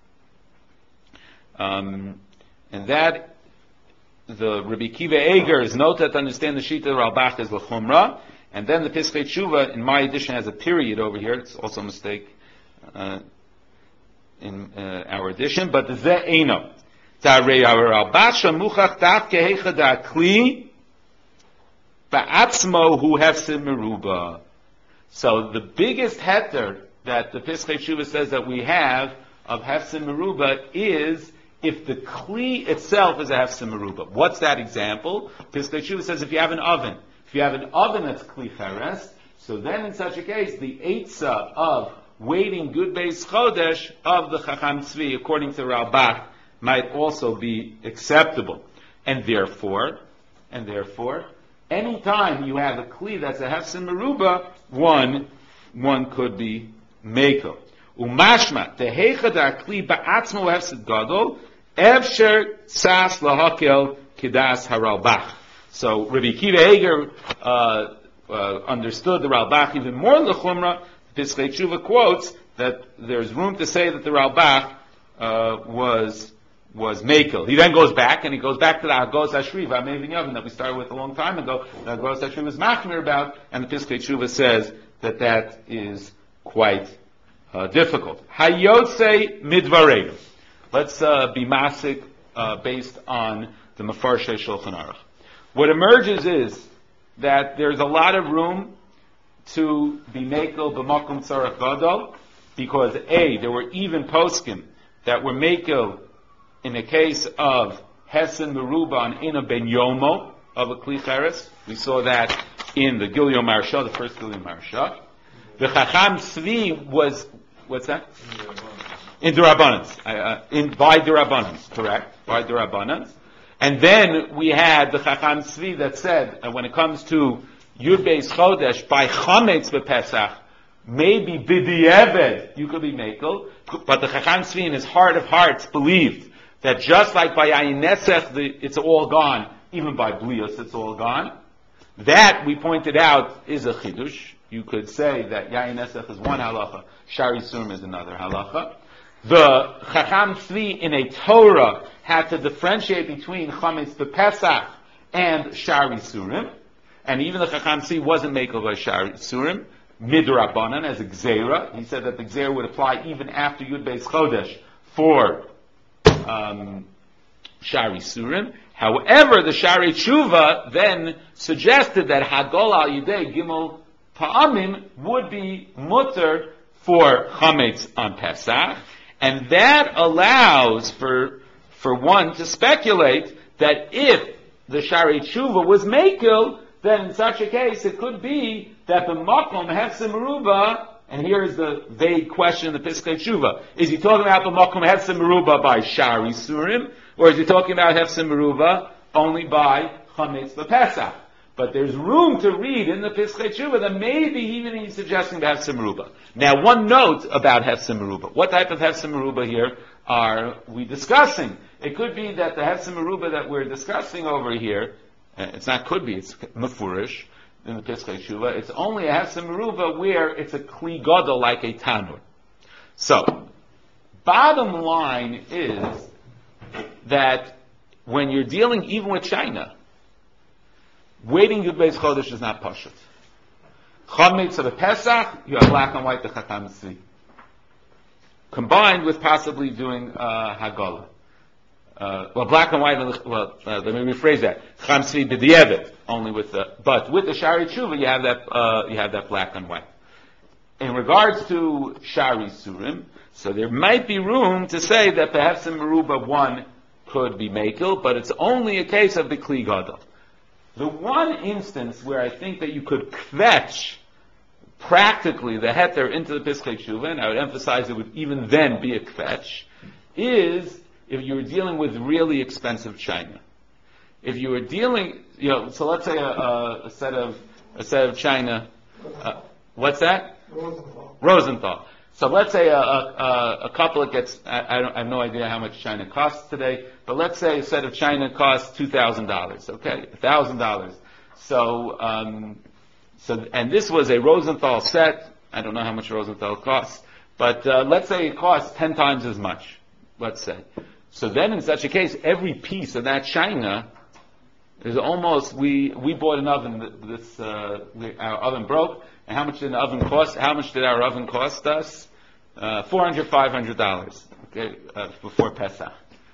Um, and that, the Rabbi Kiva Eger is noted to understand the Shita of the Ralbach is L'chumra, and then the Pischei Tshuva, in my edition, has a period over here. It's also a mistake. Uh, in uh, our edition, but the Ze'eno. Ta'arei Ralbasha muchach daf kehecha da'akli ba'atzmo hu hefsim meruba. So the biggest heter that the Pischei Tshuva says that we have of hefsim meruba is if the kli itself is a hefsim meruba. What's that example? Pischei Tshuva says if you have an oven, if you have an oven that's kli cheres, So then in such a case, the eitzah of waiting Yud Beis Chodesh of the Chacham Tzvi, according to Ralbach, might also be acceptable. And therefore, and therefore, any time you have a kli that's a hefsim meruba, one, one could be meko. Umashma tehechad kli ba'atzmo hefsid gadol efsher tzas lahakel kidas haralbach. So Rabbi Akiva Eger uh, uh, understood the Ralbach even more lechumra. Pischei Tshuva quotes that there's room to say that the Ralbach uh, was was Mekel. He then goes back, and he goes back to the Agos Ashri, V'amei V'nyavim, that we started with a long time ago, the Agos Ashri was Machmir about, and the Pischei Tshuva says that that is quite uh, difficult. Hayotze Midvareinu. Let's uh, be masik uh, based on the Mefarshei Shulchan Aruch. What emerges is that there's a lot of room to be Mekel b'makom tzarech gadol, because A, there were even poskim that were Mekel in the case of Hesen Meruba on Ina Ben Yomo of a Kli Cheres. We saw that in the Gilyo Marsha, the first Gilyo Marsha. The Chacham Tzvi was, what's that? In Durabbanans. Uh, in, by Durabbanans, correct. By Durabbanans. And then we had the Chacham Tzvi that said, uh, when it comes to Yud Beis Chodesh, by Chametz B'Pesach, maybe B'di'eved, you could be Mekel, but the Chacham Tzvi in his heart of hearts believed that just like by Yayin Nesech, the, it's all gone, even by Blios, it's all gone. That, we pointed out, is a Chidush. You could say that Yayin Nesech is one halacha, Shari Surim is another halacha. The Chacham Tzvi in a Torah had to differentiate between Chametz B'Pesach and Shari Surim, and even the Chacham Tzvi wasn't Mekel by Shari Surim, Midrabanan, as a Gzeira. He said that the Gzeira would apply even after Yud Beis Chodesh for Um, Shari Surim. However, the Shari Tshuva then suggested that Hagol al Yidei Gimel Ta'amim would be mutter for Chametz on Pesach, and that allows for for one to speculate that if the Shari Tshuva was Mekel, then in such a case it could be that the Makom Hefsim Meruba. And here is the vague question in the Pischei Tshuva. Is he talking about the Makom Hefsim Meruba by Shari Surim, or is he talking about Hefsim Meruba only by Chametz B'Pesach? But there's room to read in the Pischei Tshuva that maybe even he's suggesting the Hefsim Meruba. Now, one note about Hefsim Meruba. What type of Hefsim Meruba here are we discussing? It could be that the Hefsim Meruba that we're discussing over here, uh, it's not could be, it's mefurish, in the Pischei Tshuva, it's only a Hefsim Meruba where it's a Kli Gadol like a Tanur. So, bottom line is that when you're dealing even with China, waiting Yud Beis Chodesh is not Pashut. Chametz of a Pesach, you have black and white the Chacham Tzvi. Combined with possibly doing uh, Hagala. Uh, well, black and white, well, uh, let me rephrase that. Chacham Tzvi b'di'eved, only with the, but with the Shari Tshuva, you have that, uh, you have that black and white. In regards to Shari Surim, so there might be room to say that the Hefsim Meruba one could be Mekel, but it's only a case of the Kli Gadol. The one instance where I think that you could kvetch practically the heter into the Pischei Tshuva, and I would emphasize it would even then be a kvetch, is if you were dealing with really expensive china. If you were dealing, you know, so let's say a, a, a set of a set of china. Uh, what's that? Rosenthal. Rosenthal. So let's say a, a, a couple that gets. I, I, don't, I have no idea how much china costs today, but let's say a set of china costs two thousand dollars. Okay, a thousand dollars. So, um, so, and this was a Rosenthal set. I don't know how much Rosenthal costs, but uh, let's say it costs ten times as much. Let's say. So then, in such a case, every piece of that china is almost. We we bought an oven. This uh, we, our oven broke, and how much did the oven cost? How much did our oven cost us? Uh, Four hundred, five hundred dollars. Okay, uh, before Pesach.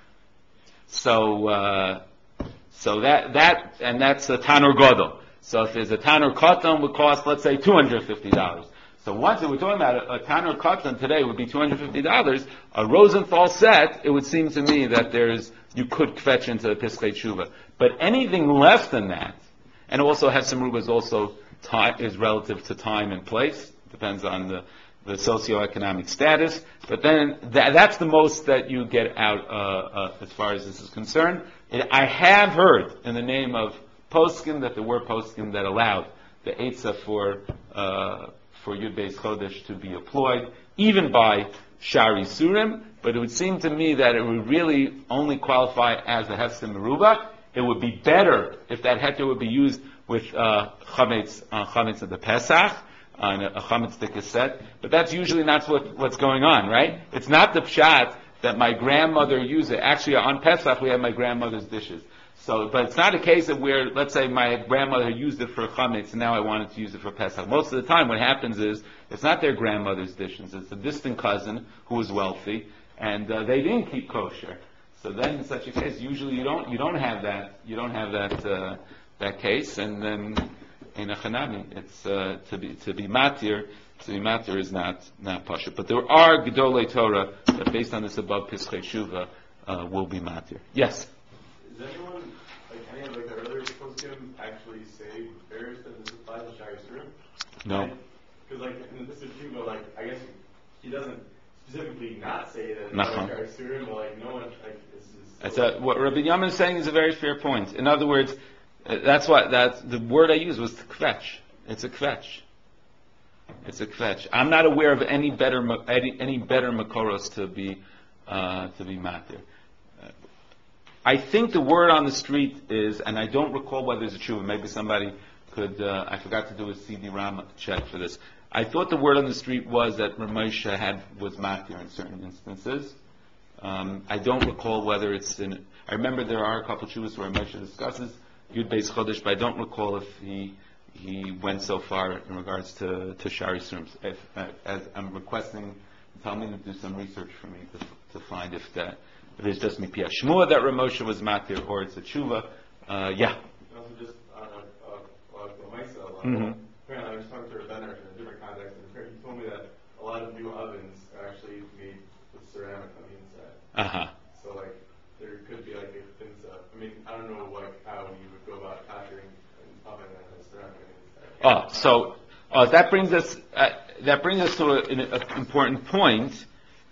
So uh, so that that and that's a tanur gadol. So if there's a tanur katan, would cost, let's say, two hundred fifty dollars. So once we're talking about a, a tanur katan today would be two hundred fifty dollars. A Rosenthal set, it would seem to me that there's you could fetch into the Pischei Tshuva. But anything less than that, and also Hefsim Meruba is also time is relative to time and place. Depends on the, the socioeconomic status. But then that, that's the most that you get out uh, uh, as far as this is concerned. It, I have heard in the name of poskim that there were poskim that allowed the eitzah for uh, for Yud Beis Chodesh to be employed, even by Shari Surim, but it would seem to me that it would really only qualify as a Hefsem Meruba. It would be better if that heter would be used with uh, Chametz, uh, Chametz of the Pesach, on a, a Chametz de cassette, but that's usually not what, what's going on, right? It's not the pshat that my grandmother used it. Actually, on Pesach, we have my grandmother's dishes. So, but it's not a case of where, let's say, my grandmother used it for chametz, and now I wanted to use it for Pesach. Most of the time, what happens is it's not their grandmother's dishes; it's a distant cousin who is wealthy, and uh, they didn't keep kosher. So then, in such a case, usually you don't you don't have that you don't have that uh, that case, and then in a chanami, it's uh, to be to be matir. To be matir is not not pasha. But there are gedolei Torah that, based on this above Pischei Shuva, uh, will be matir. Yes. Does anyone, like any of like the earlier poskim, actually say bears that this applies to Shari Surim? No. Because like in the Tshuva, like I guess he doesn't specifically not say that it's Nachon. Shari Surim, but like no one like this is. That's a, what Rabbi Yamin is saying is a very fair point. In other words, uh, that's what that the word I used was to kvetch. It's a kvetch. It's a kvetch. I'm not aware of any better ma- any, any better makoros to be uh, to be matir. I think the word on the street is, and I don't recall whether it's a tshuva, maybe somebody could, uh, I forgot to do a C D RAM check for this. I thought the word on the street was that Ramosha had, was matir in certain instances. Um, I don't recall whether it's in, I remember there are a couple of tshuvas where Ramosha discusses Yud Beis Chodesh, but I don't recall if he, he went so far in regards to, to Shari Surim. If, uh, as I'm requesting, tell me to do some research for me to, to find if that, if it's just Mipiyah Shmuah that Ramosha was matir, or it's a tshuva, uh, yeah. Also, just on a, uh, uh, for myself, uh, Mm-hmm. apparently I was talking to a vendor in a different context, and he told me that a lot of new ovens are actually made with ceramic on the inside. Uh huh. So, like, there could be like a things. Uh, I mean, I don't know what how you would go about capturing an oven that has ceramic on the inside. Oh, so uh, that brings us uh, that brings us to an important point.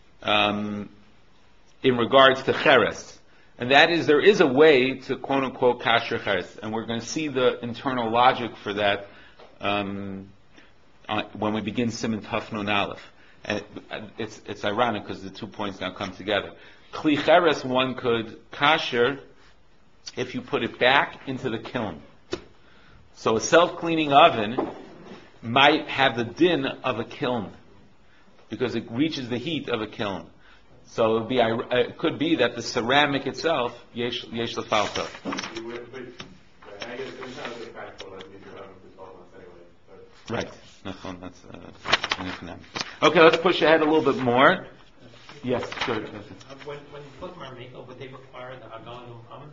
Um, in regards to cheres. And that is, there is a way to quote-unquote kasher cheres. And we're going to see the internal logic for that um, uh, when we begin Siman Taf Nun Aleph. And it's, it's ironic because the two points now come together. Kli cheres, one could kasher if you put it back into the kiln. So a self-cleaning oven might have the din of a kiln because it reaches the heat of a kiln. So it, would be, it could be that the ceramic itself, yesh yesh lefalta. You would, but I guess it's not as practical as if you're having for twelve months anyway. But. Right. Nachon, that's uh, an economic. Okay, let's push ahead a little bit more. Yes, good. Uh, when when poskim are makel, would they require the hagal common?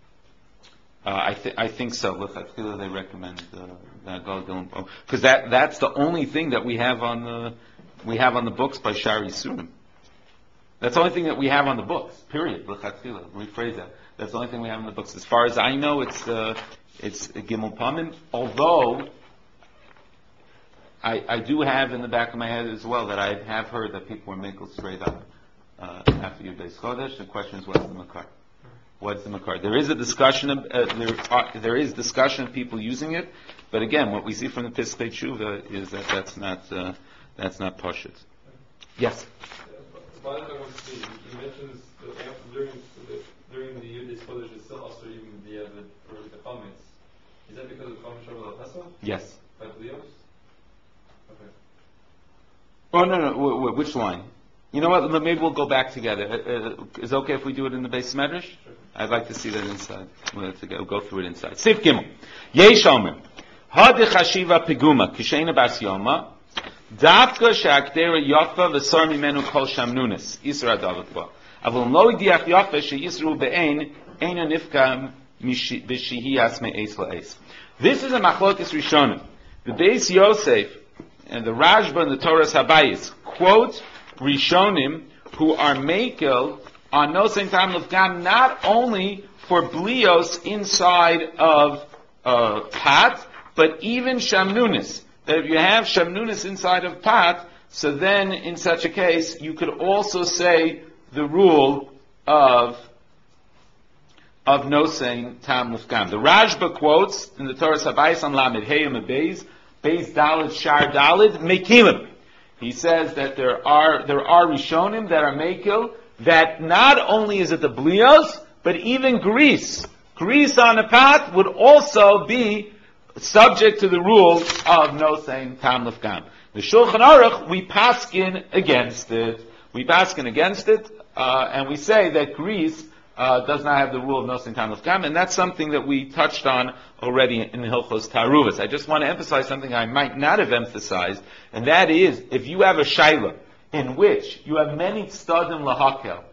Uh, I, th- I think so. Look, I feel they recommend uh, the hagal because that that's the only thing that we have on the we have on the books by Shari Surim. That's the only thing that we have on the books, period. L'chatchila, rephrase that. That's the only thing we have on the books. As far as I know, it's uh, it's Gimel Pamin, although I, I do have in the back of my head as well that I have heard that people were makel straight up uh, after Yud Beis Chodesh. The question is, what's the makar? What's the makar? There is a discussion of, uh, there, are, there is discussion of people using it, but again, what we see from the Pischei Tshuva is that that's not, uh, that's not pashut. Yes? One I want to see, he mentions that after during the during the Yud Beis Chodesh is still also even the uh, the for the chametz. Is that because of chametz shavuot pesach? Yes. By Leos? Okay. Oh no no, w- w- which line? You know what? Maybe we'll go back together. Uh, uh, is it okay if we do it in the Beis Medrash? Sure. I'd like to see that inside. We'll, have to go, we'll go through it inside. Sif Gimel. Yesh Omer. Hadi chashiva piguma kisheina bas yoma. Dafka she'akdera yafa v'sar mimenu kol shamnunis. Yisra David ba. Avol lo idiach yafa she'yisru be'ein eina nifka b'shihi asme eis la'eis. This is a machlokes rishonim. The Beis Yosef and the Rashba and the Torah Habayis quote rishonim who are makel on no same time of gam not only for blios inside of a pot, but even shamnunis, that if you have shamnunis inside of pot, so then in such a case, you could also say the rule of of no saying tam lufkam. The Rashba quotes in the Torah Sabayis on Lamed Heyim and Beis, Beis Dalid Shar Dalid Mekilim. He says that there are there are Rishonim that are Mekil, that not only is it the Blios, but even grease. Grease on a pot would also be subject to the rule of no saying tam lefgam. The Shulchan Aruch, we paskin against it. We paskin against it, uh, and we say that grease uh, does not have the rule of no saying tam lefgam, and that's something that we touched on already in Hilchos Taruvas. I just want to emphasize something I might not have emphasized, and that is, if you have a shaila in which you have many tzadim lahakel,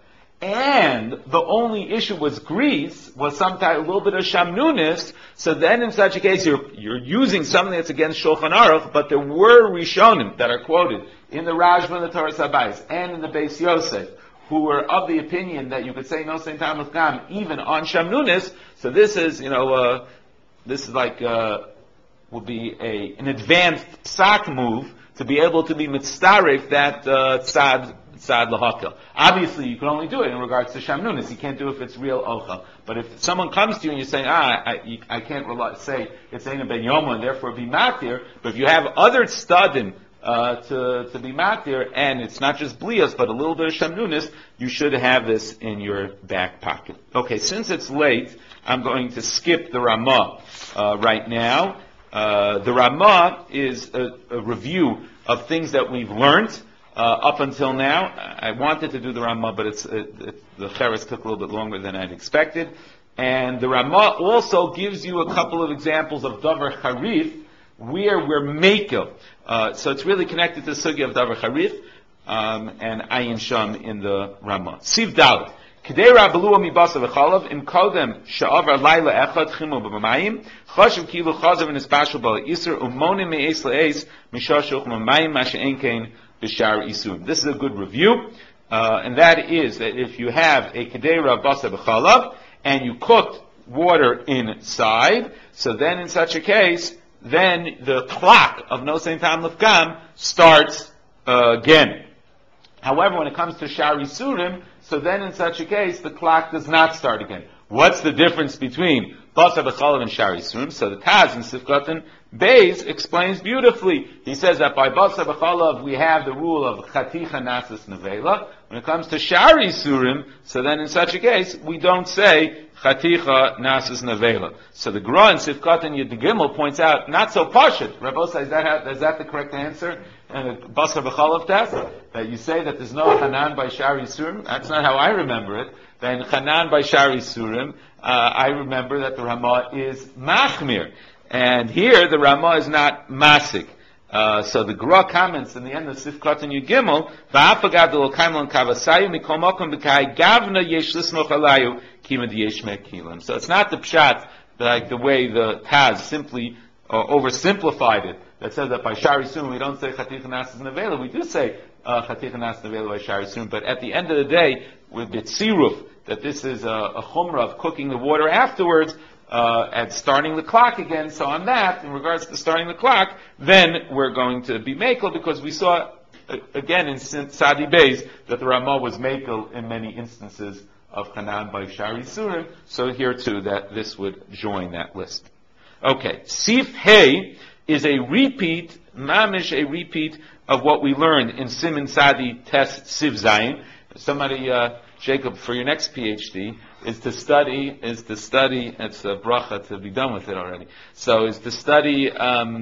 and the only issue was grease, was sometimes a little bit of shamnunis, so then in such a case you're, you're using something that's against Shulchan Aruch, but there were Rishonim that are quoted in the Rashba and the Torah Sabayis, and in the Beis Yosef, who were of the opinion that you could say no saying tam lefgam even on shamnunis, so this is, you know, uh, this is like, uh, will be a, an advanced psak move to be able to be mitzaref that, uh, tzad, tzad lahakel. Obviously, you can only do it in regards to shamnunis. You can't do it if it's real ochel. But if someone comes to you and you're saying, ah, I, you, I can't rely, say it's Eina ben Yoma and therefore be matir, but if you have other stadim uh, to, to be matir, and it's not just blias, but a little bit of shamnunis, you should have this in your back pocket. Okay, since it's late, I'm going to skip the Ramah uh, right now. Uh, the Ramah is a, a review of things that we've learned Uh, up until now. I wanted to do the Ramah, but it's, it, it, the Cheres took a little bit longer than I'd expected. And the Ramah also gives you a couple of examples of Davar Harif, where we're Mekel. Uh, so it's really connected to the Sugya of Davar Harif, um, and Ayin Sham in the Ramah. Siv Dalet. K'dei Rabbalua mibasa v'chalav, im kodem sha'avar layla echad chimu b'mayim, chashiv kilu chazav v'nispashul b'al yisr, umonim me'es le'es, mishashuch b'mayim, masha enkein, b'shar isum. This is a good review, uh, and that is that if you have a kedera basa b'chalav, and you cooked water inside, so then in such a case, then the clock of no saying tam lefgam starts uh, again. However, when it comes to shar isurim, so then in such a case, the clock does not start again. What's the difference between basa b'chalav and shar isurim? So the Taz in Sifkatan Beis explains beautifully. He says that by basa b'chalav we have the rule of chaticha nasis nevela. When it comes to shar isurim, so then in such a case we don't say chaticha nasis nevela. So the Gra in Sifkatan Yud Gimel points out not so pashut. Rabbi says, is that is that the correct answer? And the basa b'chalav test that you say that there's no chanan by shar isurim. That's not how I remember it. Then chanan by shar isurim, uh, I remember that the Ramah is machmir. And here, the Ramah is not masik. Uh, so the Gra comments in the end of Sifkat and Yud Gimel, V'afagav d'lo kaimlon kavasayu mikol mokom b'kai gavna yesh lismoch alayu kimad yesh mekilim. So it's not the pshat, like the way the Taz simply uh, oversimplified it, that says that by Shari Sum we don't say Chatich Nas Nevela. We do say uh, Chatich Nas Nevela by Shari Sum, but at the end of the day, with Bitziruf, that this is a, a chumrah of cooking the water afterwards, Uh, at starting the clock again. So on that, in regards to starting the clock, then we're going to be makel, because we saw, uh, again, in Sadi Beis, that the Ramah was makel in many instances of Hanan by Shari Surim, so here too, that this would join that list. Okay, Sif Hey is a repeat, mamish, a repeat of what we learned in Siman Sadi Tes Siv Zayin. Somebody, uh, Jacob, for your next PhD, is to study, is to study, it's a bracha to be done with it already, so is to study um,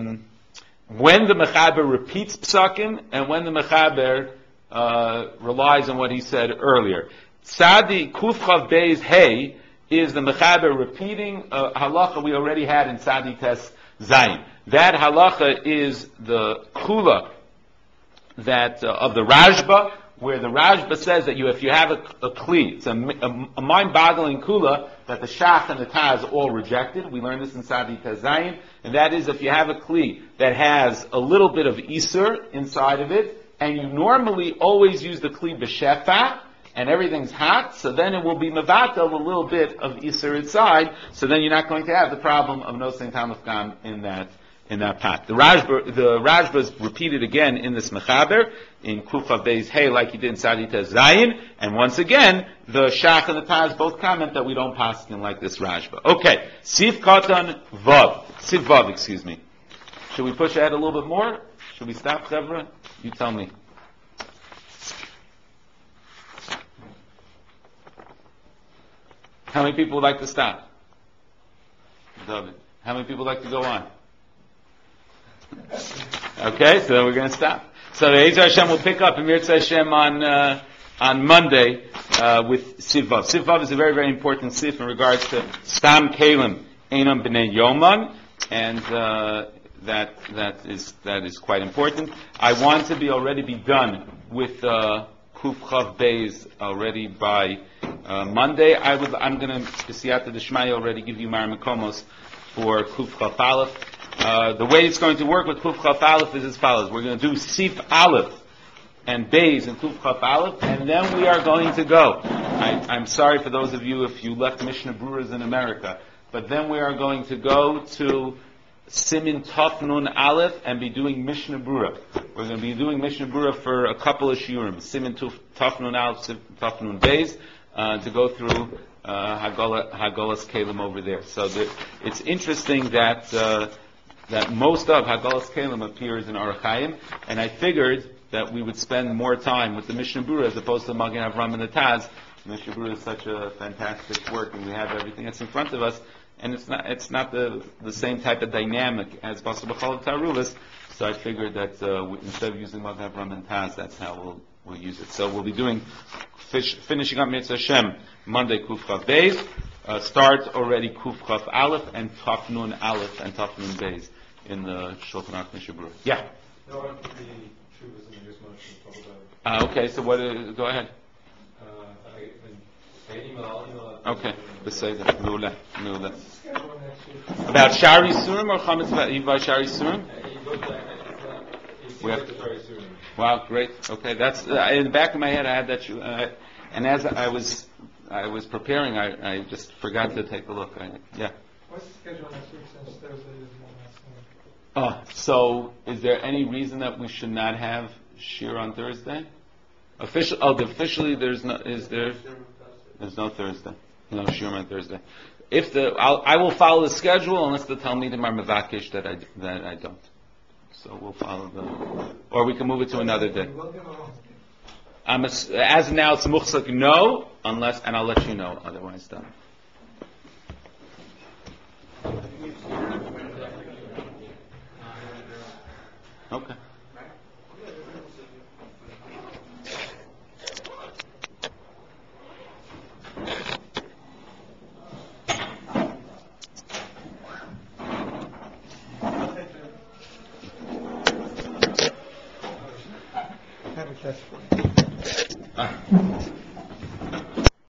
when the Mechaber repeats Psakim and when the Mechaber uh, relies on what he said earlier. Sadi Kufchav Beis Hey is the Mechaber repeating a halacha we already had in Sadi Tes Zayin. That halacha is the kula that uh, of the Rashba, where the Rashba says that you, if you have a, a kli, it's a, a, a mind-boggling kula that the Shach and the Taz all rejected. We learned this in Sadi Tazayin, and that is if you have a kli that has a little bit of Isur inside of it, and you normally always use the kli b'shefa, and everything's hot, so then it will be mevatel a little bit of Isur inside, so then you're not going to have the problem of no saying tam lefgam in that in that pot. The Rajba, the Rajba is repeated again in this Mechaber, in Kufa Beis Hey, like he did in Sadita Zayin, and once again, the Shach and the Taz both comment that we don't paskin like this Rajba. Okay, Sif Katan Vav, Sif Vav, excuse me. Should we push ahead a little bit more? Should we stop, Deborah? You tell me. How many people would like to stop? David. How many people would like to go on? Okay, so then we're going to stop. So the Ezer Hashem will pick up Emir Hashem on uh, on Monday uh, with Sivav. Sivav is a very, very important sif in regards to Stam Kalim Einam B'nei Yoman, and uh, that that is that is quite important. I want to be already be done with uh, Kuf Chav Beis already by uh, Monday. I would I'm going to B'siyata D'Shmaya already give you Mar Mekomos for Kuf Chav Aleph. Uh, the way it's going to work with Kuf Chaf Aleph is as follows. We're going to do Sif Aleph and Beis and Kuf Chaf Aleph, and then we are going to go. I, I'm sorry for those of you if you left Mishnah Brewers in America, but then we are going to go to Simin Tov Nun Aleph and be doing Mishnah Brura. We're going to be doing Mishnah Brura for a couple of shiurim. Simin Tov Nun Aleph, Simin Tov Nun Beis, uh, to go through uh, Hagolas Hagolas Kalim over there. So the, it's interesting that uh, that most of Hagalas Kalim appears in Orach Chaim, and I figured that we would spend more time with the Mishnah Brura as opposed to Magen Avram and the Taz. The Mishnah Brura is such a fantastic work, and we have everything that's in front of us, and it's not it's not the the same type of dynamic as Basar B'Chol Taruvas. So I figured that uh, we, instead of using Magen Avram and Taz, that's how we'll we'll use it. So we'll be doing fish, finishing up Mitzvah Hashem Monday Kuf Chav Beis. Uh, start already Kuf Chav Aleph and Taf Nun Aleph and Taf Nun Beis in the Shulchan Aruch Mishnah Brura. Yeah. No, I think the truth is in this motion to talk about. Uh, okay, so what? Uh, go ahead. Uh, I, I email, I'll email. Okay, Beseder, Meula, Meula. About Shari Surim or Chametz by Shari Surim? We have to Shari Surim. Wow, great. Okay, that's uh, in the back of my head. I had that, uh, and as I was, I was preparing, I, I just forgot to take a look. I, yeah. What's the schedule next week since Thursday is one last night? Uh, so, is there any reason that we should not have Shir on Thursday? Official, oh, officially, there's no. Is there? There's no Thursday. No Shir on Thursday. If the, I'll, I will follow the schedule unless the Talmidim are mevakish that I that I don't. So we'll follow the, or we can move it to another day. I'm a, as of now, it's muchsak no, unless, and I'll let you know otherwise. Done. Okay. Have a test for me. Ah.